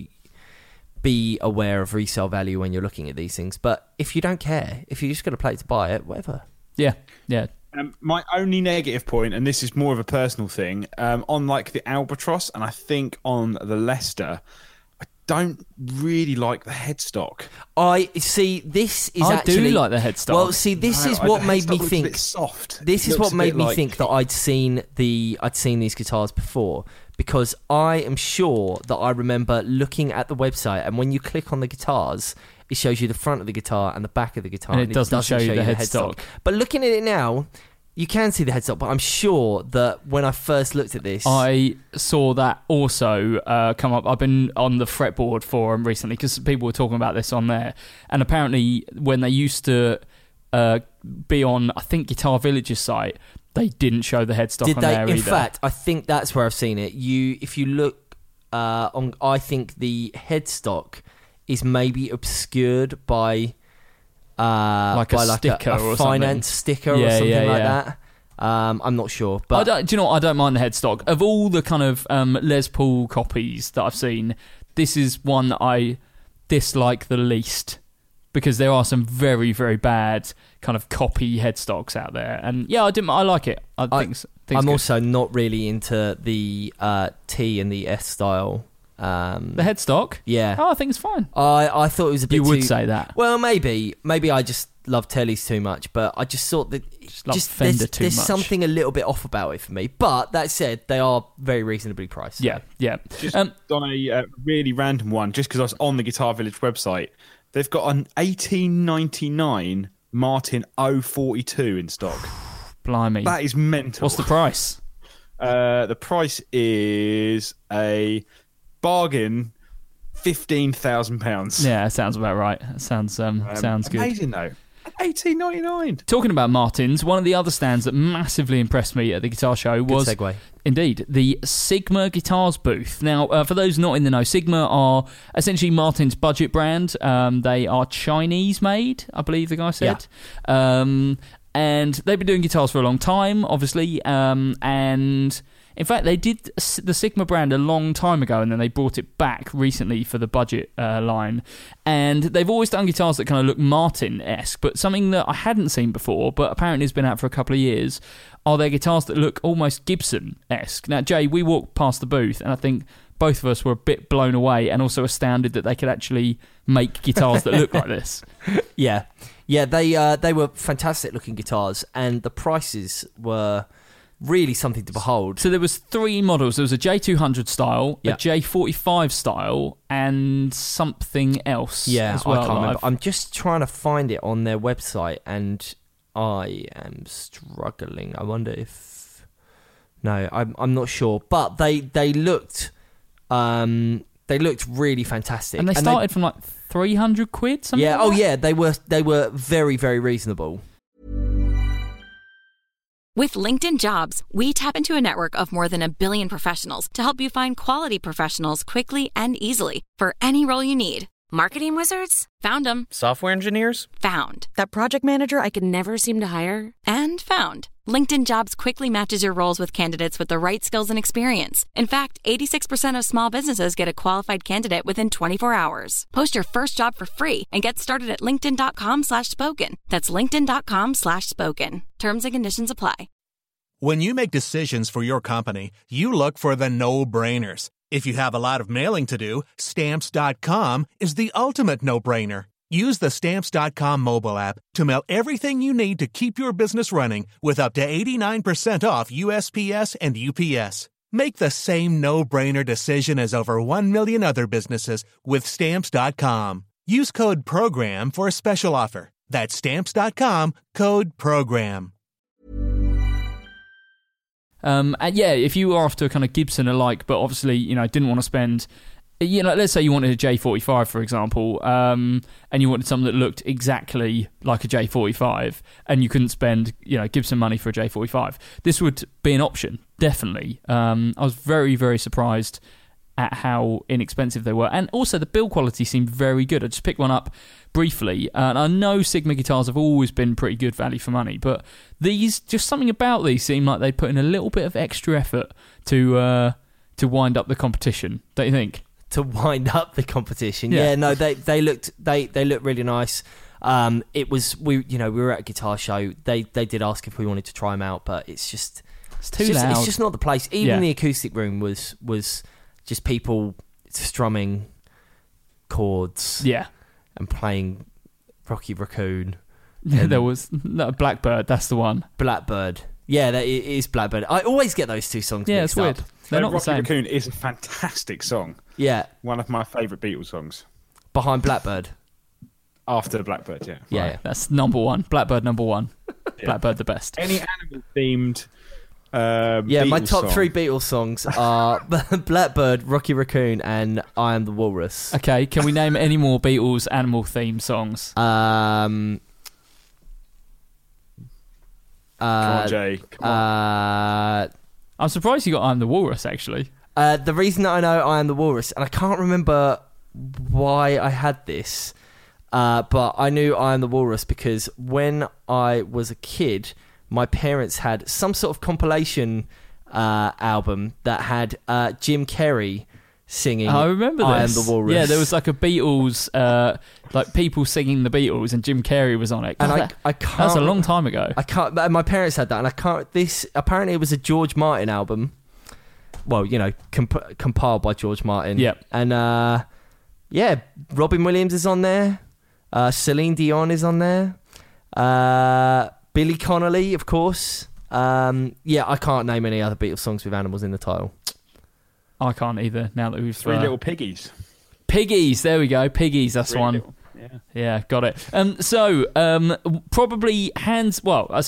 D: be aware of resale value when you're looking at these things. But if you don't care, if you just got a plate to buy it, whatever.
C: Yeah.
B: My only negative point, and this is more of a personal thing, on like the Albatross and I think on the Lester, I don't really like the headstock.
D: I see. This is
C: I do like the headstock.
D: Well, see, this is what made me think.
B: A bit soft.
D: This is what made me think that I'd seen these guitars before, because I am sure that I remember looking at the website, and when you click on the guitars, it shows you the front of the guitar and the back of the guitar,
C: and it doesn't show you the headstock.
D: But looking at it now, you can see the headstock, but I'm sure that when I first looked at this,
C: I saw that also come up. I've been on the Fretboard forum recently because people were talking about this on there, and apparently when they used to be on, I think, Guitar Village's site, they didn't show the headstock on there either.
D: In fact, I think that's where I've seen it. If you look on, I think the headstock is maybe obscured by
C: like a sticker or
D: finance sticker or something like that. I'm not sure, but
C: do you know what? I don't mind the headstock. Of all the kind of Les Paul copies that I've seen, this is one that I dislike the least. because there are some very, very bad kind of copy headstocks out there. And yeah, I like it. I'm
D: also not really into the T and the S style.
C: The headstock?
D: Yeah.
C: Oh, I think it's fine.
D: I thought it was a bit
C: You would
D: too,
C: say that.
D: Well, maybe I just love tellies too much, but I just thought that
C: Fender too
D: there's
C: much.
D: something a little bit off about it for me. But that said, they are very reasonably priced.
C: Yeah.
B: Just on a really random one, just because I was on the Guitar Village website, they've got an 1899 Martin 042 in stock.
C: Blimey.
B: That is mental.
C: What's the price?
B: The price is a bargain, £15,000.
C: Yeah, sounds about right. Sounds good.
B: Amazing though. $18.99.
C: Talking about Martins, one of the other stands that massively impressed me at the guitar show was
D: Good segue.
C: Indeed the Sigma Guitars booth. Now, for those not in the know, Sigma are essentially Martin's budget brand. They are Chinese made, I believe the guy said. Yeah. And they've been doing guitars for a long time, obviously. And in fact, they did the Sigma brand a long time ago, and then they brought it back recently for the budget line. And they've always done guitars that kind of look Martin-esque, but something that I hadn't seen before, but apparently has been out for a couple of years, are their guitars that look almost Gibson-esque. Now, Jay, we walked past the booth, and I think both of us were a bit blown away and also astounded that they could actually make guitars that look like this.
D: Yeah, they were fantastic-looking guitars, and the prices were really something to behold.
C: So there was 3 models. There was a J200 style,
D: yeah,
C: a J45 style, and something else.
D: Yeah,
C: as well.
D: I can't remember. I'm just trying to find it on their website, and I am struggling. I wonder if... No, I'm not sure. But they looked really fantastic.
C: And they started from like 300 quid, something
D: yeah,
C: like that?
D: yeah, they were very, very reasonable.
A: With LinkedIn Jobs, we tap into a network of more than 1 billion professionals to help you find quality professionals quickly and easily for any role you need. Marketing wizards? Found them.
E: Software engineers?
A: Found. That project manager I could never seem to hire? And found. LinkedIn Jobs quickly matches your roles with candidates with the right skills and experience. In fact, 86% of small businesses get a qualified candidate within 24 hours. Post your first job for free and get started at linkedin.com/spoken. That's linkedin.com/spoken. Terms and conditions apply.
F: When you make decisions for your company, you look for the no-brainers. If you have a lot of mailing to do, Stamps.com is the ultimate no-brainer. Use the Stamps.com mobile app to mail everything you need to keep your business running with up to 89% off USPS and UPS. Make the same no-brainer decision as over 1 million other businesses with Stamps.com. Use code PROGRAM for a special offer. That's Stamps.com, code PROGRAM.
C: And yeah, if you were after kind of Gibson alike, but obviously, didn't want to spend, let's say you wanted a J45, for example, and you wanted something that looked exactly like a J45, and you couldn't spend, Gibson money for a J45. This would be an option, definitely. I was very, very surprised at how inexpensive they were, and also the build quality seemed very good. I just picked one up briefly, and I know Sigma guitars have always been pretty good value for money, but these, just something about these seemed like they'd put in a little bit of extra effort to wind up the competition. Don't you think?
D: To wind up the competition, yeah. No, they looked really nice. We were at a guitar show. They did ask if we wanted to try them out, but it's
C: too loud.
D: It's just not the place. Even the acoustic room was just people strumming chords, and playing Rocky Raccoon.
C: There was Blackbird. That's the one.
D: Blackbird. Yeah, it is Blackbird. I always get those two songs mixed
C: it's weird.
D: up.
C: They're not
B: Rocky
C: the same.
B: Raccoon is a fantastic song.
D: Yeah,
B: One of my favourite Beatles songs.
D: behind Blackbird.
B: After Blackbird, yeah.
D: Yeah,
C: That's number one. Blackbird number one. Blackbird the best.
B: Any animal themed.
D: My
B: Beatles
D: top
B: song.
D: 3 Beatles songs are Blackbird, Rocky Raccoon, and I Am the Walrus.
C: Okay, can we name any more Beatles animal theme songs?
B: Come on, Jay. Come on.
C: I'm surprised you got I'm the Walrus, actually.
D: The reason that I know I Am the Walrus, and I can't remember why I had this, but I knew I Am the Walrus because when I was a kid, my parents had some sort of compilation album that had Jim Carrey singing
C: I remember
D: I
C: this.
D: Am the Walrus.
C: Yeah, there was like a Beatles, like people singing the Beatles, and Jim Carrey was on it.
D: And
C: God,
D: I can't.
C: that's a long time ago.
D: I can't. My parents had that, and I can't. This apparently it was a George Martin album. Well, you know, compiled by George Martin.
C: Yep.
D: And yeah, Robin Williams is on there. Celine Dion is on there. Billy Connolly, of course. Yeah, I can't name any other Beatles songs with animals in the title.
C: I can't either. Now that we've
B: Three Little Piggies.
C: Piggies, there we go. Piggies, that's
B: Three
C: one.
B: Little-
C: Yeah, got it. Probably hands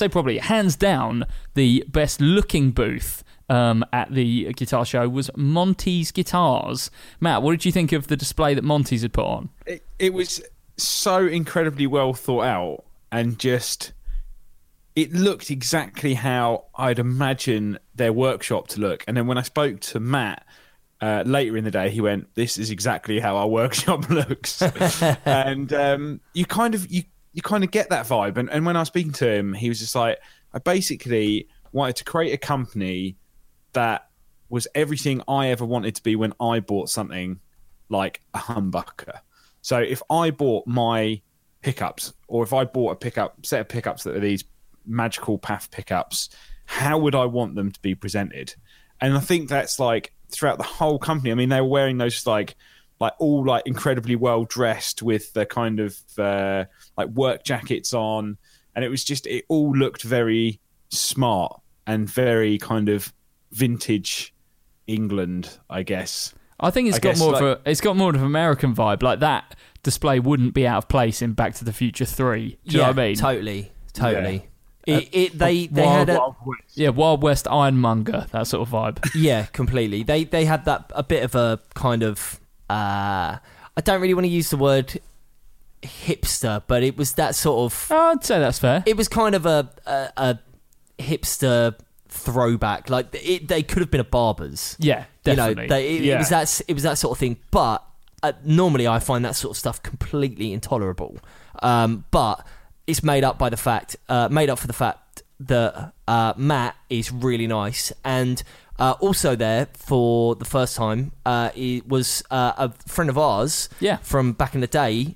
C: down, the best looking booth at the guitar show was Monty's Guitars. Matt, what did you think of the display that Monty's had put on?
B: It was so incredibly well thought out, and just it looked exactly how I'd imagine their workshop to look. And then when I spoke to Matt later in the day, he went, "This is exactly how our workshop looks." And you kind of get that vibe. And when I was speaking to him, he was just like, I basically wanted to create a company that was everything I ever wanted to be when I bought something like a humbucker. So if I bought my pickups, or if I bought a set of pickups that are these magical PAF pickups, how would I want them to be presented? And I think that's like throughout the whole company. I mean, they were wearing those like all like incredibly well dressed with the kind of like work jackets on, and it all looked very smart and very kind of vintage England, I guess.
C: I think it's got more of an American vibe. Like that display wouldn't be out of place in Back to the Future 3. Do you know what I mean?
D: Totally.
B: Yeah.
D: They had
C: Wild West Ironmonger, that sort of vibe.
D: Yeah, completely. They had that a bit of a kind of I don't really want to use the word hipster, but it was that sort of.
C: I'd say that's fair.
D: It was kind of a hipster throwback. Like they could have been a Barber's.
C: Yeah, definitely.
D: It was that sort of thing. But normally I find that sort of stuff completely intolerable. But it's made up for the fact that Matt is really nice, and also there for the first time it was a friend of ours from back in the day,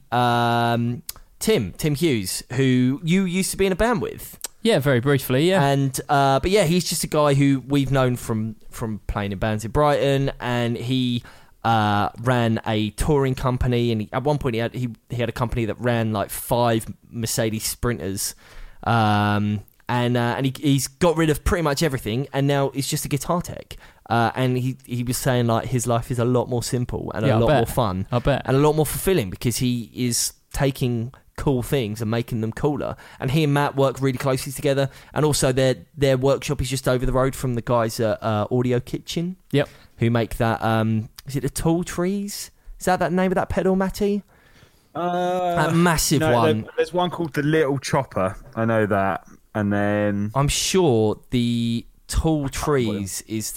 D: Tim Hughes, who you used to be in a band with.
C: Yeah, very briefly, yeah.
D: And but yeah, he's just a guy who we've known from playing in bands in Brighton, and he ran a touring company, and at one point he had a company that ran like 5 Mercedes Sprinters, and he's got rid of pretty much everything, and now he's just a guitar tech. And he was saying like his life is a lot more simple and a lot more fun,
C: I bet,
D: and a lot more fulfilling, because he is taking cool things and making them cooler. And he and Matt work really closely together, and also their workshop is just over the road from the guys at Audio Kitchen.
C: Yep.
D: Who make that? Is it the Tall Trees? Is that name of that pedal, Matty? That massive one.
B: There's one called the Little Chopper. I know that. And then
D: I'm sure the Tall Trees is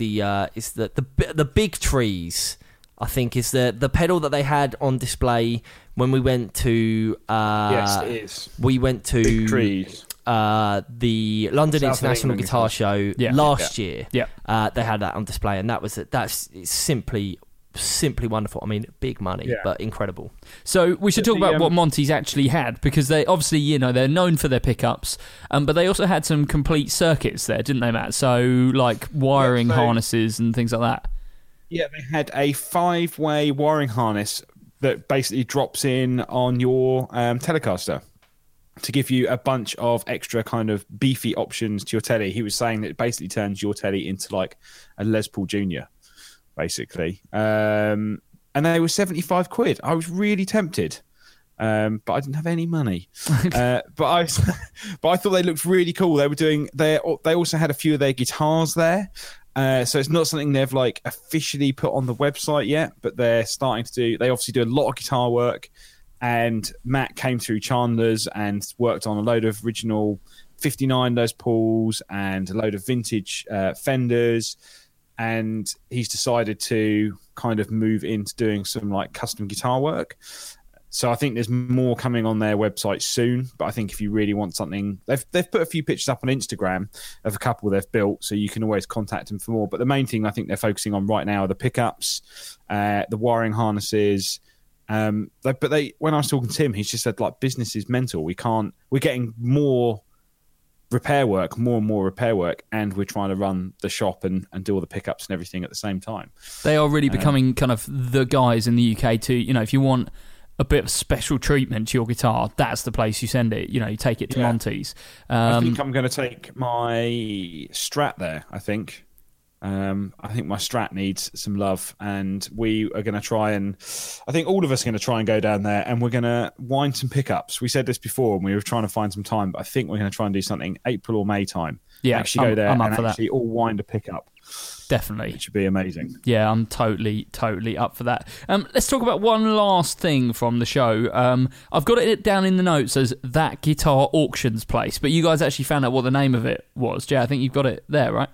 D: the Big Trees. I think is the pedal that they had on display when we went to.
B: Yes, it is.
D: We went to
B: Big Trees.
D: The London
B: South
D: International
B: England
D: Guitar Show last year.
C: Yeah.
D: They had that on display, and that's simply wonderful. I mean, big money, but incredible.
C: So we should talk about what Monty's actually had, because they obviously, they're known for their pickups, but they also had some complete circuits there, didn't they, Matt? So like wiring harnesses and things like that.
B: Yeah, they had a 5-way wiring harness that basically drops in on your Telecaster to give you a bunch of extra kind of beefy options to your telly. He was saying that it basically turns your telly into like a Les Paul Jr., basically. And they were 75 quid. I was really tempted, but I didn't have any money. But I thought they looked really cool. They also had a few of their guitars there. So it's not something they've like officially put on the website yet, but they're starting to do. They obviously do a lot of guitar work, and Matt came through Chandler's and worked on a load of original 59 Les Pauls and a load of vintage Fenders, and he's decided to kind of move into doing some like custom guitar work. So I think there's more coming on their website soon. But I think if you really want something, they've put a few pictures up on Instagram of a couple they've built, so you can always contact them for more. But the main thing I think they're focusing on right now are the pickups, the wiring harnesses. When I was talking to Tim, he's just said like business is mental. We're getting more and more repair work, and we're trying to run the shop and do all the pickups and everything at the same time.
C: They are really becoming kind of the guys in the UK too. You know, if you want a bit of special treatment to your guitar, that's the place you send it. You know, you take it to Monty's.
B: I think I'm going to take my Strat there. I think my Strat needs some love, and we are going to try and... I think all of us are going to try and go down there, and we're going to wind some pickups. We said this before, and we were trying to find some time, but I think we're going to try and do something April or May time.
C: Yeah,
B: actually go there
C: I'm up
B: and
C: for
B: actually
C: that.
B: all wind a pickup.
C: Definitely.
B: Which would be amazing.
C: Yeah, I'm totally up for that. Let's talk about one last thing from the show. I've got it down in the notes as That Guitar Auctions Place, but you guys actually found out what the name of it was. Jay, I think you've got it there, right?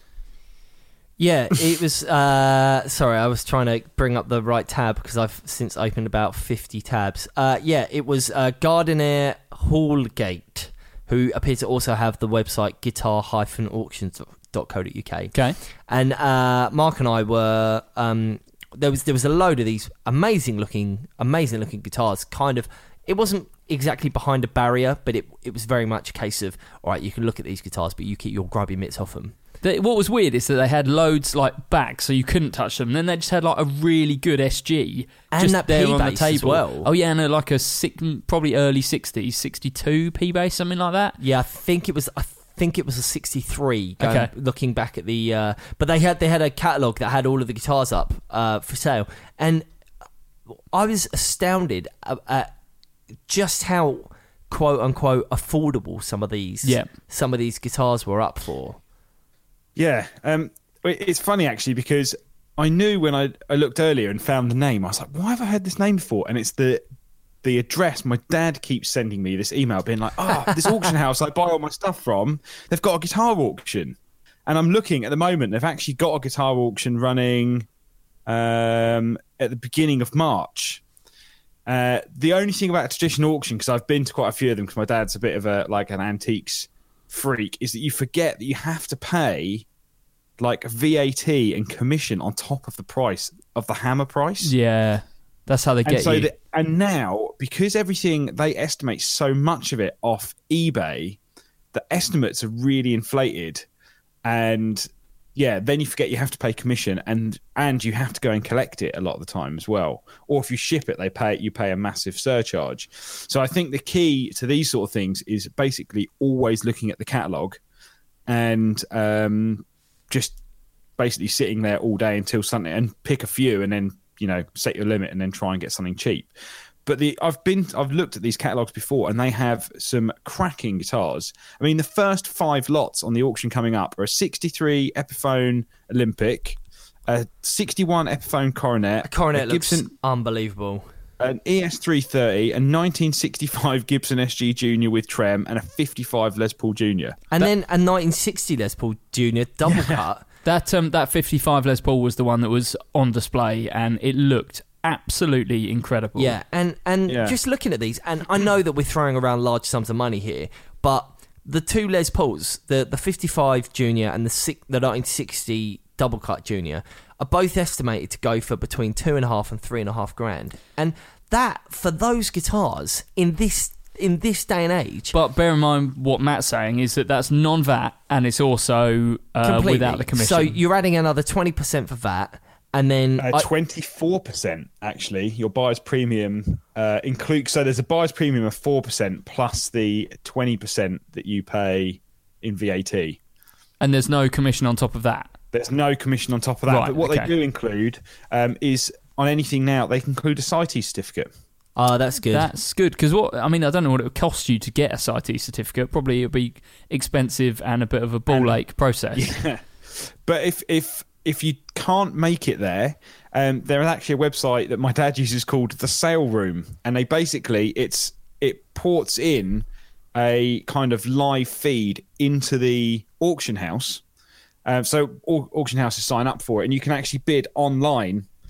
D: Yeah, it was... sorry, I was trying to bring up the right tab because I've since opened about 50 tabs. Yeah, it was Gardiner Hallgate, who appear to also have the website guitar-auctions.co.uk.
C: Okay.
D: And Mark and I were... there was a load of these amazing looking guitars. Kind of... It wasn't exactly behind a barrier, but it was very much a case of, all right, you can look at these guitars, but you keep your grubby mitts off them.
C: What was weird is that they had loads like back, so you couldn't touch them. And then they just had like a really good SG
D: and
C: just
D: that
C: there on the
D: P-bass
C: table
D: as well.
C: Oh yeah, and like probably early 60s, 62 P-bass, something like that.
D: Yeah, I think it was a 63.
C: Okay.
D: Looking back at the, but they had a catalogue that had all of the guitars up for sale, and I was astounded at just how quote unquote affordable some of these guitars were up for.
B: Yeah, it's funny actually because I knew when I looked earlier and found the name, I was like, why have I heard this name before? And it's the address. My dad keeps sending me this email being like, this auction house I buy all my stuff from, they've got a guitar auction. And I'm looking at the moment, they've actually got a guitar auction running at the beginning of March. The only thing about a traditional auction, because I've been to quite a few of them because my dad's a bit of an antiques freak, is that you forget that you have to pay like VAT and commission on top of the price of the hammer price.
C: Yeah, that's how they get you.
B: And now, because everything, they estimate so much of it off eBay, the estimates are really inflated. And yeah, then you forget you have to pay commission, and you have to go and collect it a lot of the time as well. Or if you ship it, you pay a massive surcharge. So I think the key to these sort of things is basically always looking at the catalogue and just basically sitting there all day until something, and pick a few, and then set your limit, and then try and get something cheap. But I've looked at these catalogues before, and they have some cracking guitars. I mean, the first 5 lots on the auction coming up are a 63 Epiphone Olympic, a 61 Epiphone Coronet.
D: A Coronet looks
B: Gibson,
D: unbelievable.
B: An ES330, a 1965 Gibson SG Junior with trem, and a 55 Les Paul Junior.
D: And then a 1960 Les Paul Junior double cut.
C: That 55 Les Paul was the one that was on display, and it looked absolutely incredible.
D: Yeah, and just looking at these, and I know that we're throwing around large sums of money here, but the 2 Les Pauls, the 55 Junior and the 1960 double cut Junior, are both estimated to go for between $2.5 and $3.5 grand, and that for those guitars in this day and age.
C: But bear in mind what Matt's saying is that that's non-VAT, and it's also without the commission.
D: So you're adding another 20% for VAT. And then
B: 24% actually. Your buyer's premium includes. So there's a buyer's premium of 4% plus the 20% that you pay in VAT.
C: And there's no commission on top of that.
B: There's no commission on top of that.
C: Right,
B: but what
C: okay.
B: they do include is on anything now they can include a CITES certificate.
D: Oh, that's good.
C: That's good because I don't know what it would cost you to get a CITES certificate. Probably it'll be expensive and a bit of a ball ache process.
B: Yeah, but if you can't make it there, there is actually a website that my dad uses called The Sale Room, and they basically it ports in a kind of live feed into the auction house. So auction houses sign up for it, and you can actually bid online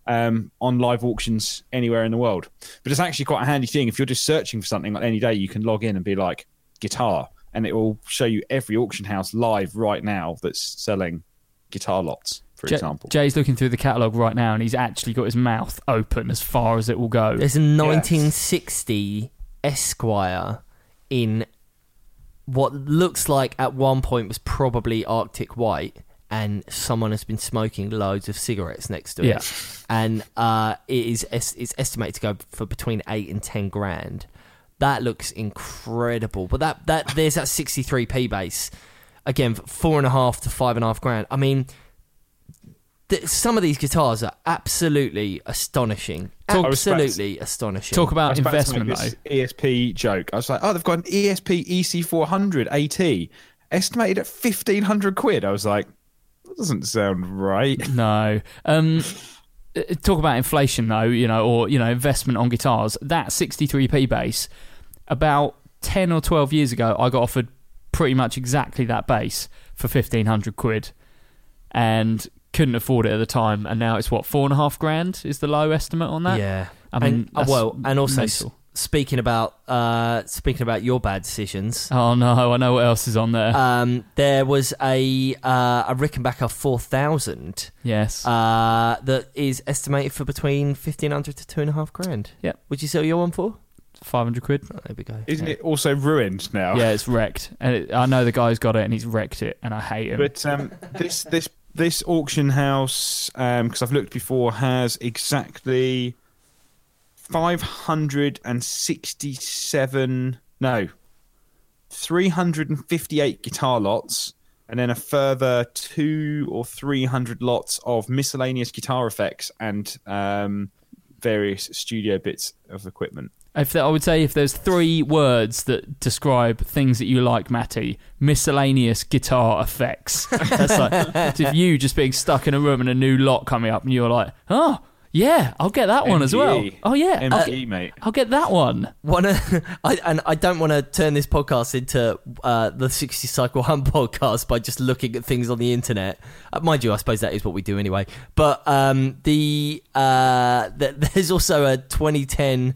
B: on live auctions anywhere in the world. But it's actually quite a handy thing if you're just searching for something like any day. You can log in and be like guitar, and it will show you every auction house live right now that's selling guitar lots. For example,
C: Jay's looking through the catalogue right now, and he's actually got his mouth open as far as it will go.
D: There's a 1960 Esquire in what looks like at one point was probably Arctic White, and someone has been smoking loads of cigarettes next to it. And it's estimated to go for between 8 and 10 grand. That looks incredible. But that there's that 63p bass again, 4.5 to 5.5 grand. I mean, some of these guitars are absolutely astonishing. Absolutely astonishing.
C: Talk about investment, though.
B: ESP joke. I was like, oh, they've got an ESP EC400 AT estimated at 1,500 quid. I was like, that doesn't sound right.
C: No. Talk about inflation, though, or investment on guitars. That 63p bass, about 10 or 12 years ago, I got offered pretty much exactly that bass for 1,500 quid. And couldn't afford it at the time, and now it's 4.5 grand is the low estimate on that.
D: Yeah,
C: I mean,
D: and also
C: mental.
D: speaking about your bad decisions.
C: Oh no, I know what else is on there.
D: There was a Rickenbacker 4000.
C: Yes,
D: that is estimated for between 1,500 to 2.5 grand.
C: Yeah,
D: would you sell your one for
C: 500 quid?
D: Oh, there we go.
B: Isn't it also ruined now?
C: Yeah, it's wrecked, and I know the guy's got it, and he's wrecked it, and I hate him.
B: But this auction house, because I've looked before, has exactly 358 guitar lots, and then a further 200 or 300 lots of miscellaneous guitar effects and various studio bits of equipment.
C: I would say if there's 3 words that describe things that you like, Matty, miscellaneous guitar effects. That's like it's if you just being stuck in a room and a new lot coming up and you're like, oh, yeah, I'll get that one as well. Oh, yeah.
B: MG, mate.
C: I'll get that one.
D: I don't want to turn this podcast into the 60 Cycle Hunt podcast by just looking at things on the internet. Mind you, I suppose that is what we do anyway. But there's also a 2010...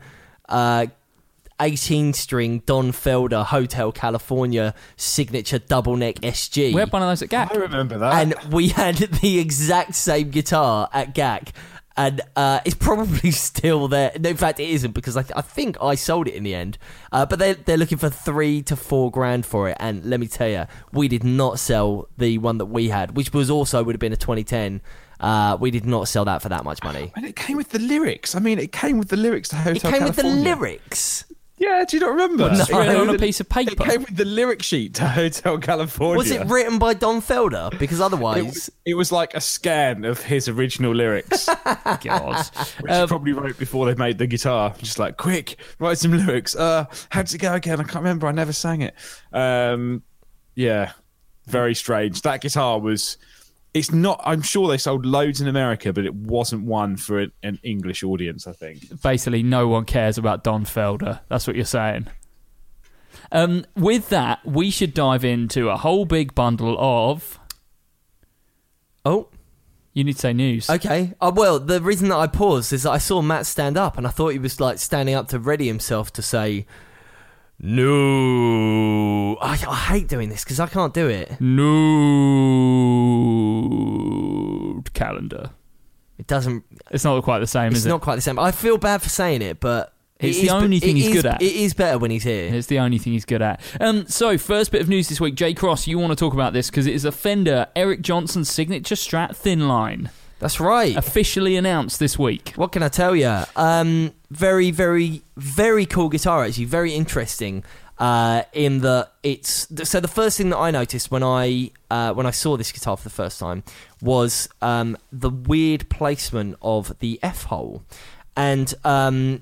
D: 18-string Don Felder Hotel California signature double neck SG.
C: We had one of those at GAC.
B: I remember that.
D: And we had the exact same guitar at GAC. And it's probably still there. No, in fact, it isn't, because I think I sold it in the end. But they're looking for 3 to 4 grand for it. And let me tell you, we did not sell the one that we had, which would have been a 2010. We did not sell that for that much money.
B: And it came with the lyrics. I mean, it came with the lyrics to Hotel California.
D: It came with the lyrics?
B: Yeah, do you not remember?
C: It's written on a piece of paper.
B: It came with the lyric sheet to Hotel California.
D: Was it written by Don Felder? Because otherwise...
B: It was like a scan of his original lyrics.
C: God.
B: Which he probably wrote before they made the guitar. Just like, quick, write some lyrics. How'd it go again? I can't remember. I never sang it. Yeah, very strange. That guitar was... It's not. I'm sure they sold loads in America, but it wasn't one for an English audience, I think.
C: Basically, no one cares about Don Felder. That's what you're saying. With that, we should dive into a whole big bundle of...
D: Oh.
C: You need to say news.
D: Okay. Well, the reason that I paused is that I saw Matt stand up, and I thought he was like standing up to ready himself to say... No, I hate doing this because I can't do it.
C: No calendar.
D: It doesn't.
C: It's not quite the same, is it?
D: It's not quite the same. I feel bad for saying it, but
C: it's the only thing he's good at.
D: It is better when he's here.
C: It's the only thing he's good at. So, first bit of news this week. Jay Cross, you want to talk about this because it is a Fender Eric Johnson signature Strat thin line.
D: That's right.
C: Officially announced this week.
D: What can I tell you? Very, very, very cool guitar, actually. Very interesting. In that it's so the first thing that I noticed when I saw this guitar for the first time was the weird placement of the F hole, and I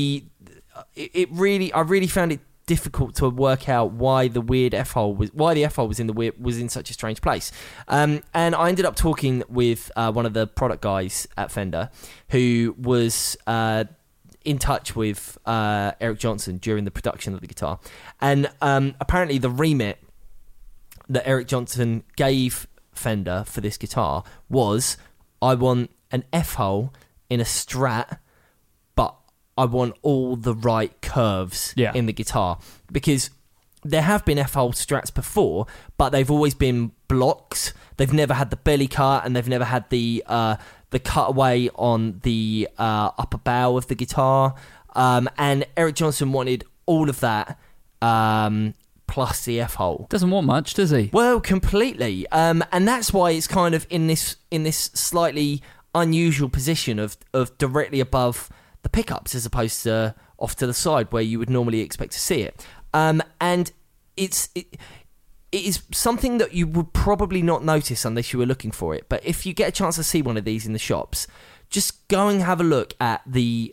D: really found it difficult to work out why the F hole was in such a strange place. And I ended up talking with one of the product guys at Fender who was in touch with Eric Johnson during the production of the guitar. And apparently the remit that Eric Johnson gave Fender for this guitar was, I want an F hole in a Strat, but I want all the right curves in the guitar. Because there have been F-hole Strats before, but they've always been blocks. They've never had the belly cut, and they've never had the cutaway on the upper bow of the guitar. And Eric Johnson wanted all of that, plus the F-hole.
C: Doesn't want much, does he?
D: Well, completely. And that's why it's kind of in this slightly unusual position of directly above the pickups as opposed to off to the side where you would normally expect to see it. And it is something that you would probably not notice unless you were looking for it. But if you get a chance to see one of these in the shops, just go and have a look at the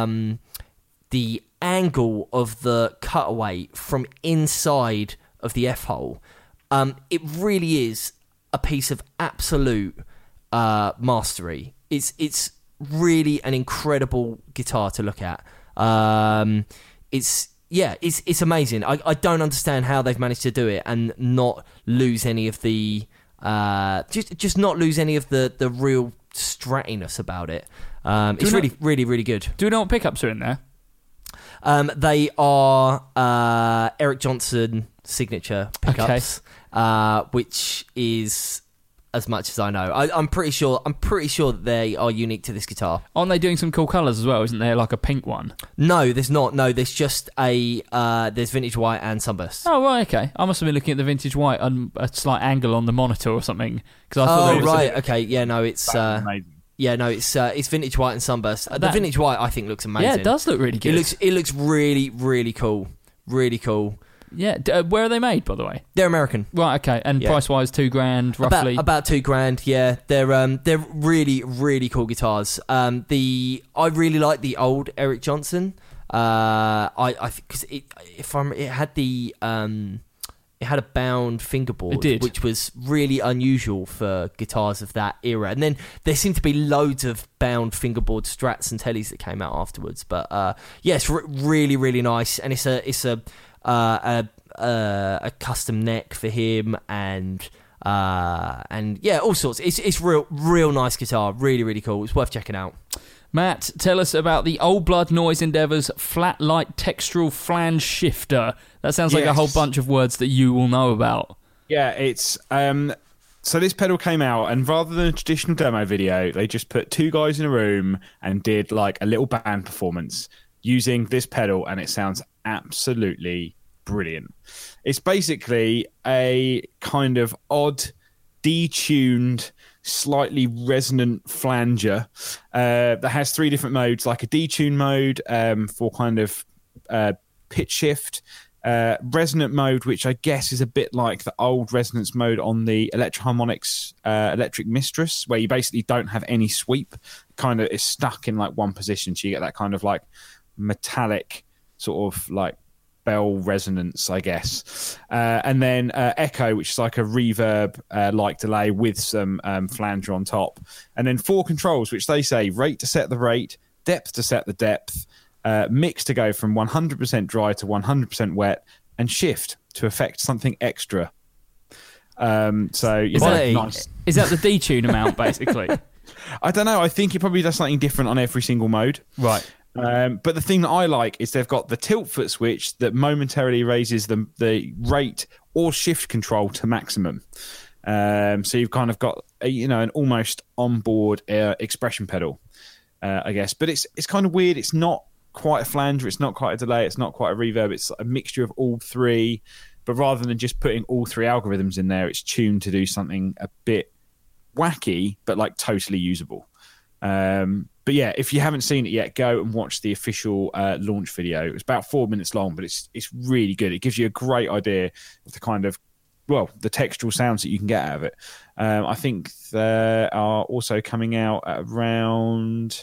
D: angle of the cutaway from inside of the F-hole. It really is a piece of absolute mastery. It's really an incredible guitar to look at. It's amazing. I don't understand how they've managed to do it and not lose any of the just not lose any of the real stratiness about it. It's really, really, really good.
C: Do you know what pickups are in there?
D: They are Eric Johnson signature pickups, which is as much as I know. I'm pretty sure that they are unique to this guitar.
C: Aren't they doing some cool colours as well? Isn't there like a pink one?
D: No, there's not. No, there's just there's vintage white and sunburst.
C: Oh right, okay. I must have been looking at the vintage white on a slight angle on the monitor or something. Cause I thought
D: okay. Yeah, no, it's
B: amazing.
D: Yeah, no, it's vintage white and sunburst. The vintage white, I think, looks amazing.
C: Yeah, it does look really good.
D: It looks really, really cool. Really cool.
C: Yeah, where are they made, by the way?
D: They're American.
C: Right, okay. And price-wise, $2,000 roughly.
D: About $2,000. Yeah, they're really, really cool guitars. I really like the old Eric Johnson. I because it had a bound fingerboard,
C: it did,
D: which was really unusual for guitars of that era. And then there seemed to be loads of bound fingerboard Strats and Tellys that came out afterwards. But it's really, really nice, and it's a custom neck for him, and all sorts. It's real nice guitar, really, really cool. It's worth checking out.
C: Matt, tell us about the Old Blood Noise Endeavour's Flat Light Textural Flange Shifter. That sounds like a whole bunch of words that you will know about.
B: Yeah, it's so this pedal came out, and rather than a traditional demo video, they just put two guys in a room and did like a little band performance using this pedal, and it sounds absolutely brilliant. It's basically a kind of odd, detuned, slightly resonant flanger that has three different modes, like a detune mode for kind of pitch shift, resonant mode, which I guess is a bit like the old resonance mode on the Electro-Harmonix Electric Mistress, where you basically don't have any sweep, kind of is stuck in like one position, so you get that kind of like metallic sort of like bell resonance, I guess. And then echo, which is like a reverb like delay with some flanger on top. And then four controls, which they say rate to set the rate, depth to set the depth, mix to go from 100% dry to 100% wet, and shift to affect something extra. Nice.
C: Is that the detune amount, basically?
B: I don't know. I think it probably does something different on every single mode.
C: Right.
B: But the thing that I like is they've got the tilt foot switch that momentarily raises the rate or shift control to maximum. So you've kind of got an almost onboard expression pedal, I guess. But it's kind of weird. It's not quite a flanger. It's not quite a delay. It's not quite a reverb. It's a mixture of all three. But rather than just putting all three algorithms in there, it's tuned to do something a bit wacky, but like totally usable. But yeah, if you haven't seen it yet, go and watch the official launch video. It's about 4 minutes long, but it's really good. It gives you a great idea of the kind of, the textural sounds that you can get out of it. I think they are also coming out at around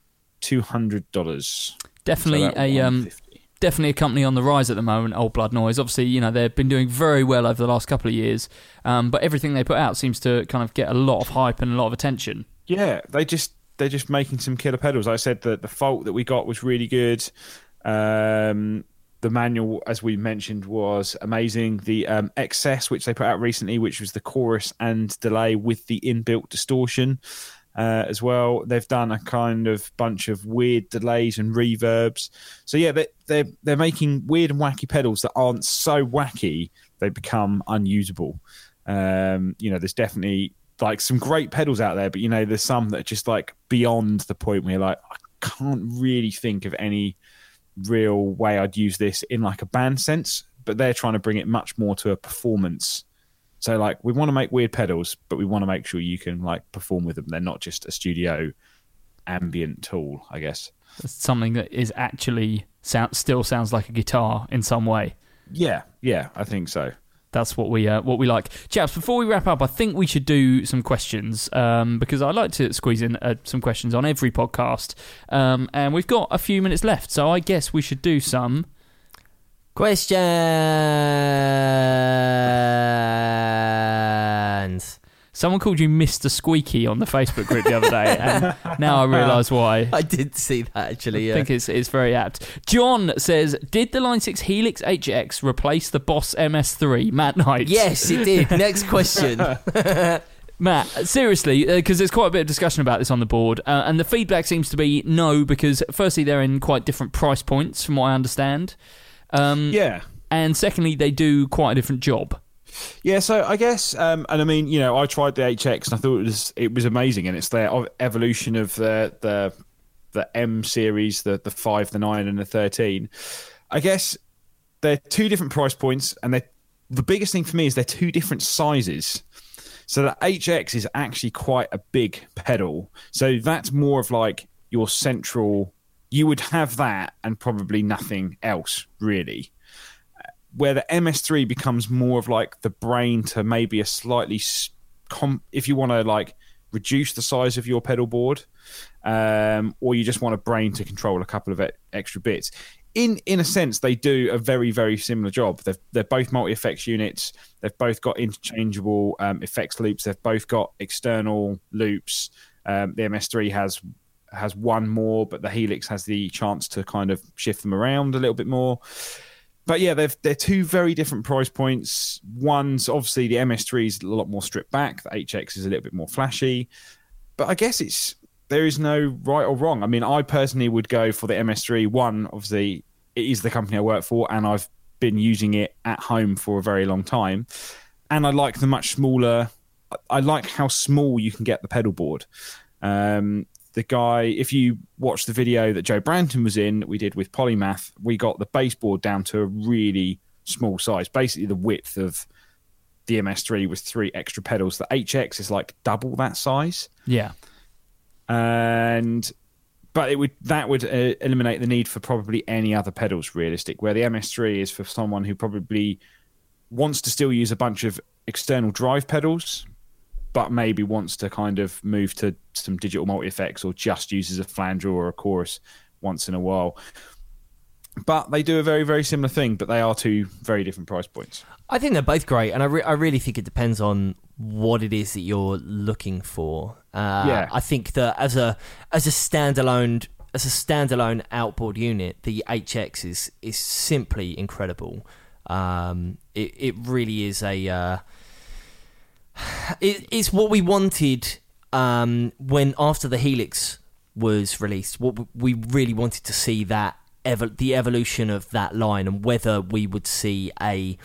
B: $200.
C: Definitely definitely a company on the rise at the moment, Old Blood Noise. Obviously, they've been doing very well over the last couple of years, but everything they put out seems to kind of get a lot of hype and a lot of attention.
B: Yeah, they're just making some killer pedals. I said that the Fault that we got was really good. The manual, as we mentioned, was amazing. The XS, which they put out recently, which was the chorus and delay with the inbuilt distortion, as well. They've done a kind of bunch of weird delays and reverbs. So yeah, they're making weird and wacky pedals that aren't so wacky they become unusable. There's definitely like some great pedals out there, but there's some that are just like beyond the point where you're like, I can't really think of any real way I'd use this in like a band sense. But they're trying to bring it much more to a performance. So like, we want to make weird pedals, but we want to make sure you can like perform with them. They're not just a studio ambient tool, I guess.
C: It's something that is actually still sounds like a guitar in some way.
B: Yeah, I think so.
C: That's what we like. Chaps, before we wrap up, I think we should do some questions because I like to squeeze in some questions on every podcast. And we've got a few minutes left, so I guess we should do some...
D: questions.
C: Someone called you Mr. Squeaky on the Facebook group the other day, and now I realise why.
D: I did see that, actually, yeah.
C: I think it's very apt. John says, did the Line 6 Helix HX replace the Boss MS3, Matt Knight?
D: Yes, it did. Next question.
C: Matt, seriously, because there's quite a bit of discussion about this on the board, and the feedback seems to be no, because firstly, they're in quite different price points, from what I understand.
B: Yeah.
C: And secondly, they do quite a different job.
B: Yeah, so I guess, and I mean, I tried the HX and I thought it was amazing, and it's their evolution of the M series, the 5, the 9, and the 13. I guess they're two different price points, and the biggest thing for me is they're two different sizes. So the HX is actually quite a big pedal, so that's more of like your central. You would have that and probably nothing else really. Where the MS3 becomes more of like the brain to maybe a slightly, if you want to like reduce the size of your pedal board, or you just want a brain to control a couple of extra bits. In a sense, they do a very, very similar job. They're both multi-effects units. They've both got interchangeable effects loops. They've both got external loops. The MS3 has one more, but the Helix has the chance to kind of shift them around a little bit more. But yeah, they're two very different price points. One's obviously the MS3 is a lot more stripped back. The HX is a little bit more flashy. But I guess there is no right or wrong. I mean, I personally would go for the MS3. One, obviously, it is the company I work for, and I've been using it at home for a very long time. And I like the much smaller. I like how small you can get the pedal board. The guy, if you watch the video that Joe Branton was in, we did with Polymath, we got the baseboard down to a really small size. Basically, the width of the MS3 was 3 extra pedals. The HX is like double that size.
C: Yeah.
B: But that would eliminate the need for probably any other pedals, realistic, where the MS3 is for someone who probably wants to still use a bunch of external drive pedals, but maybe wants to kind of move to some digital multi-effects or just uses a flanger or a chorus once in a while. But they do a very, very similar thing, but they are two very different price points.
D: I think they're both great, and I really think it depends on what it is that you're looking for.
B: Yeah.
D: I think that as a standalone outboard unit, the HX is simply incredible. It really is it's what we wanted when after the Helix was released. What we really wanted to see that the evolution of that line, and whether we would see a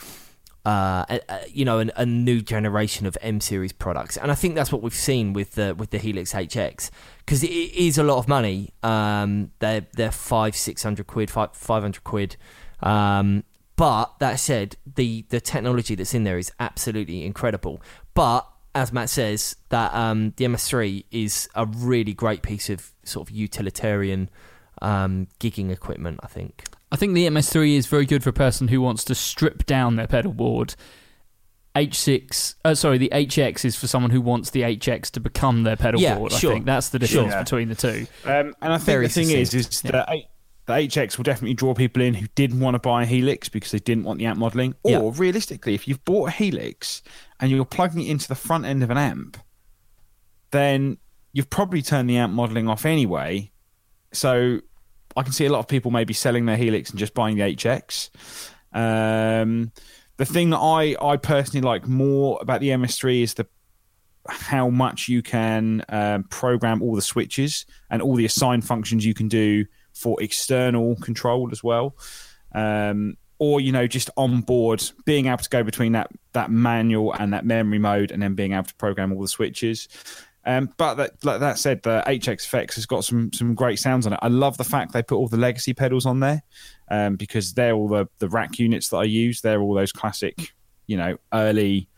D: new generation of M series products. And I think that's what we've seen with the Helix HX, because it is a lot of money. They're £500-600, £500. But that said, the technology that's in there is absolutely incredible. But as Matt says, that the MS3 is a really great piece of sort of utilitarian gigging equipment, I think.
C: I think the MS3 is very good for a person who wants to strip down their pedal board. The HX is for someone who wants the HX to become their pedal board.
D: Sure.
C: I think that's the difference between the two.
B: And I think the thing is that the HX will definitely draw people in who didn't want to buy a Helix because they didn't want the amp modelling. Or realistically, if you've bought a Helix and you're plugging it into the front end of an amp, then you've probably turned the amp modelling off anyway. So I can see a lot of people maybe selling their Helix and just buying the HX. The thing that I personally like more about the MS3 is how much you can program all the switches and all the assigned functions you can do for external control as well. Or, just on board, being able to go between that manual and that memory mode, and then being able to program all the switches. But that said, the HXFX has got some great sounds on it. I love the fact they put all the legacy pedals on there, because they're all the rack units that I use. They're all those classic, early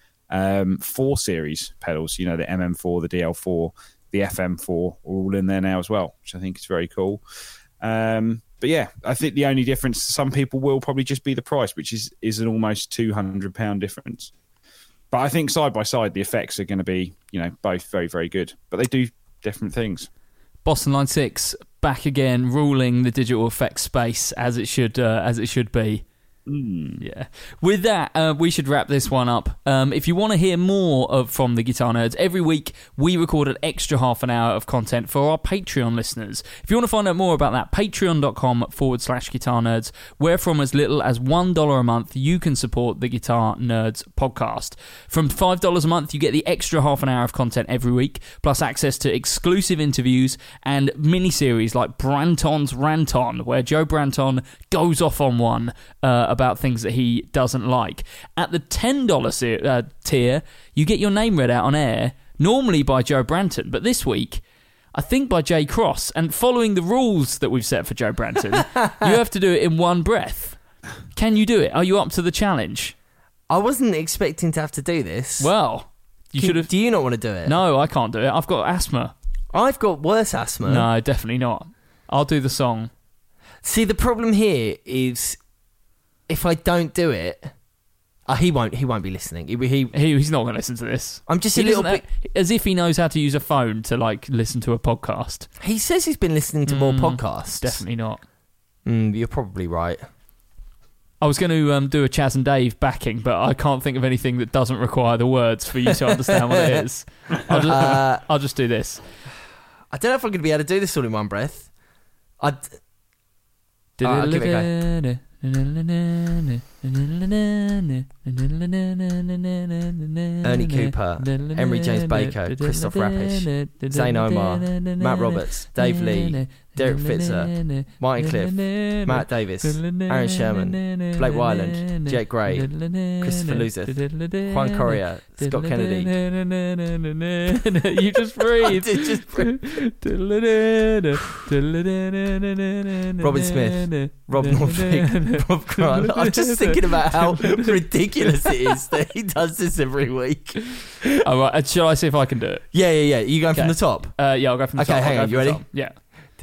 B: 4 series pedals. The MM4, the DL4, the FM4 are all in there now as well, which I think is very cool. But yeah, I think the only difference to some people will probably just be the price, which is an almost £200 difference. But I think side by side, the effects are going to be, both very, very good. But they do different things.
C: Boston Line 6 back again, ruling the digital effects space as it should be. Yeah. With that, we should wrap this one up. If you want to hear more from the Guitar Nerds, every week we record an extra half an hour of content for our Patreon listeners. If you want to find out more about that, patreon.com/Guitar Nerds, where from as little as $1 a month, you can support the Guitar Nerds podcast. From $5 a month, you get the extra half an hour of content every week, plus access to exclusive interviews and mini-series like Branton's Ranton, where Joe Branton goes off on one about things that he doesn't like. At the $10 tier, you get your name read out on air, normally by Joe Branton, but this week, I think by Jay Cross. And following the rules that we've set for Joe Branton, you have to do it in one breath. Can you do it? Are you up to the challenge?
D: I wasn't expecting to have to do this.
C: Well, you should have.
D: Do you not want to do it?
C: No, I can't do it. I've got asthma.
D: I've got worse asthma.
C: No, definitely not. I'll do the song.
D: See, the problem here is, if I don't do it, he won't be listening.
C: He's not going to listen to this.
D: I'm just a little bit
C: as if he knows how to use a phone to listen to a podcast.
D: He says he's been listening to more podcasts.
C: Definitely not.
D: You're probably right.
C: I was going to do a Chaz and Dave backing, but I can't think of anything that doesn't require the words for you to understand what it is. I'll just do this.
D: I don't know if I'm going to be able to do this all in one breath. I'll give it a go. Ernie Cooper, Emery James Baker, Christoph Rappisch, Zane Omar, Matt Roberts, Dave Lee, Derek Fitzer, Martin Cliff, Matt Davis, Aaron Sherman, Blake Wyland, Jake Gray, Christopher Luzeth, Juan Correa, Scott Kennedy.
C: You just breathe.
D: Robin Smith, Rob Northwick, Rob Grant. I'm just thinking about how ridiculous it is that he does this every week.
C: All right, shall I see if I can do it?
D: Yeah. You going from the top?
C: Yeah, I'll go from the top.
D: Okay, hang on. You ready?
C: Yeah.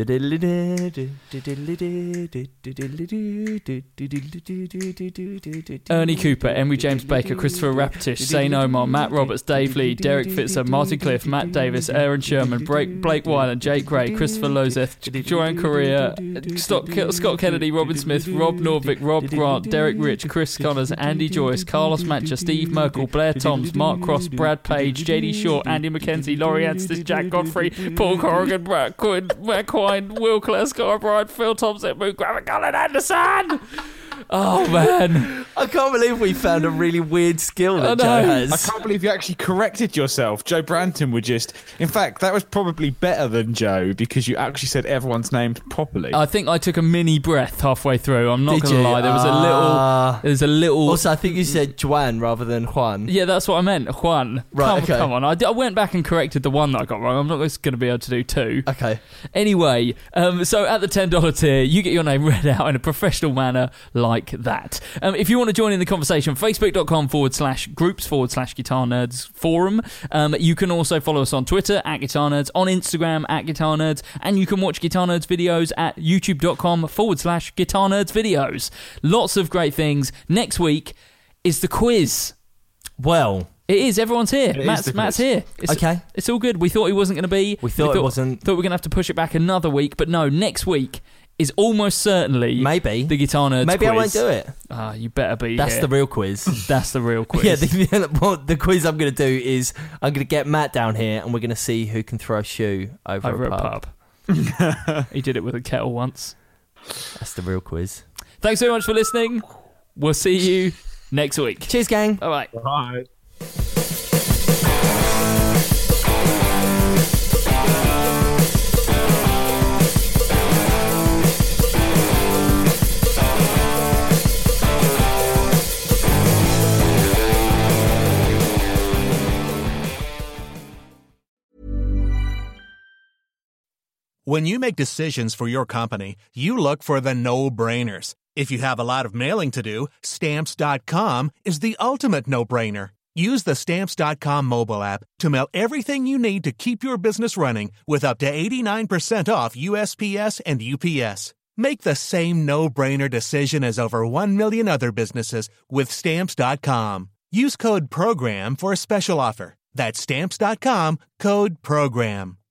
C: Ernie Cooper, Emery James Baker, Christopher Rappisch, Zane Omar, Matt Roberts, Dave Lee, Derek Fitzer, Martin Cliff, Matt Davis, Aaron Sherman, Blake Wyland, Jake Gray, Christopher Lozeth, Joanne Correa, Scott Kennedy, Robin Smith, Rob Norvik, Rob Grant, Derek Rich, Chris Connors, Andy Joyce, Carlos Mancha, Steve Merkel, Blair Toms, Mark Cross, Brad Page, JD Short, Andy McKenzie, Laurie Anstis, Jack Godfrey, Paul Corrigan, Matt Quine, Will Klesko, Brian, Phil Thompson, Moon Gravett, Colin Anderson. Oh man,
D: I can't believe we found a really weird skill that Joe has.
B: I can't believe you actually corrected yourself. Joe Branton would just... In fact, that was probably better than Joe because you actually said everyone's name properly.
C: I think I took a mini breath halfway through. I'm not going to lie. There was a little...
D: Also, I think you said Juan rather than Juan.
C: Yeah, that's what I meant. Juan.
D: Right,
C: Come on. I went back and corrected the one that I got wrong. I'm not going to be able to do two.
D: Okay.
C: Anyway, so at the $10 tier, you get your name read out in a professional manner like that. If you want to join in the conversation, facebook.com/groups/Guitar Nerds forum. You can also follow us on Twitter at Guitar Nerds, on Instagram at Guitar Nerds, and you can watch Guitar Nerds videos at youtube.com/Guitar Nerds videos. Lots of great things. Next week is the quiz.
D: Well,
C: it is. Everyone's here. Matt's here. It's all good. We thought he wasn't going to be.
D: We thought it wasn't.
C: Thought we were going to have to push it back another week, but no, next week is almost certainly the Guitar Nerds
D: maybe
C: quiz.
D: I won't do it.
C: You better be.
D: That's
C: here.
D: the real quiz.
C: That's the real quiz.
D: Yeah, the quiz I'm going to do is I'm going to get Matt down here and we're going to see who can throw a shoe over a pub.
C: He did it with a kettle once.
D: That's the real quiz.
C: Thanks very much for listening. We'll see you next week.
D: Cheers, gang.
C: Bye-bye.
B: Bye.
F: When you make decisions for your company, you look for the no-brainers. If you have a lot of mailing to do, Stamps.com is the ultimate no-brainer. Use the Stamps.com mobile app to mail everything you need to keep your business running with up to 89% off USPS and UPS. Make the same no-brainer decision as over 1 million other businesses with Stamps.com. Use code PROGRAM for a special offer. That's Stamps.com, code PROGRAM.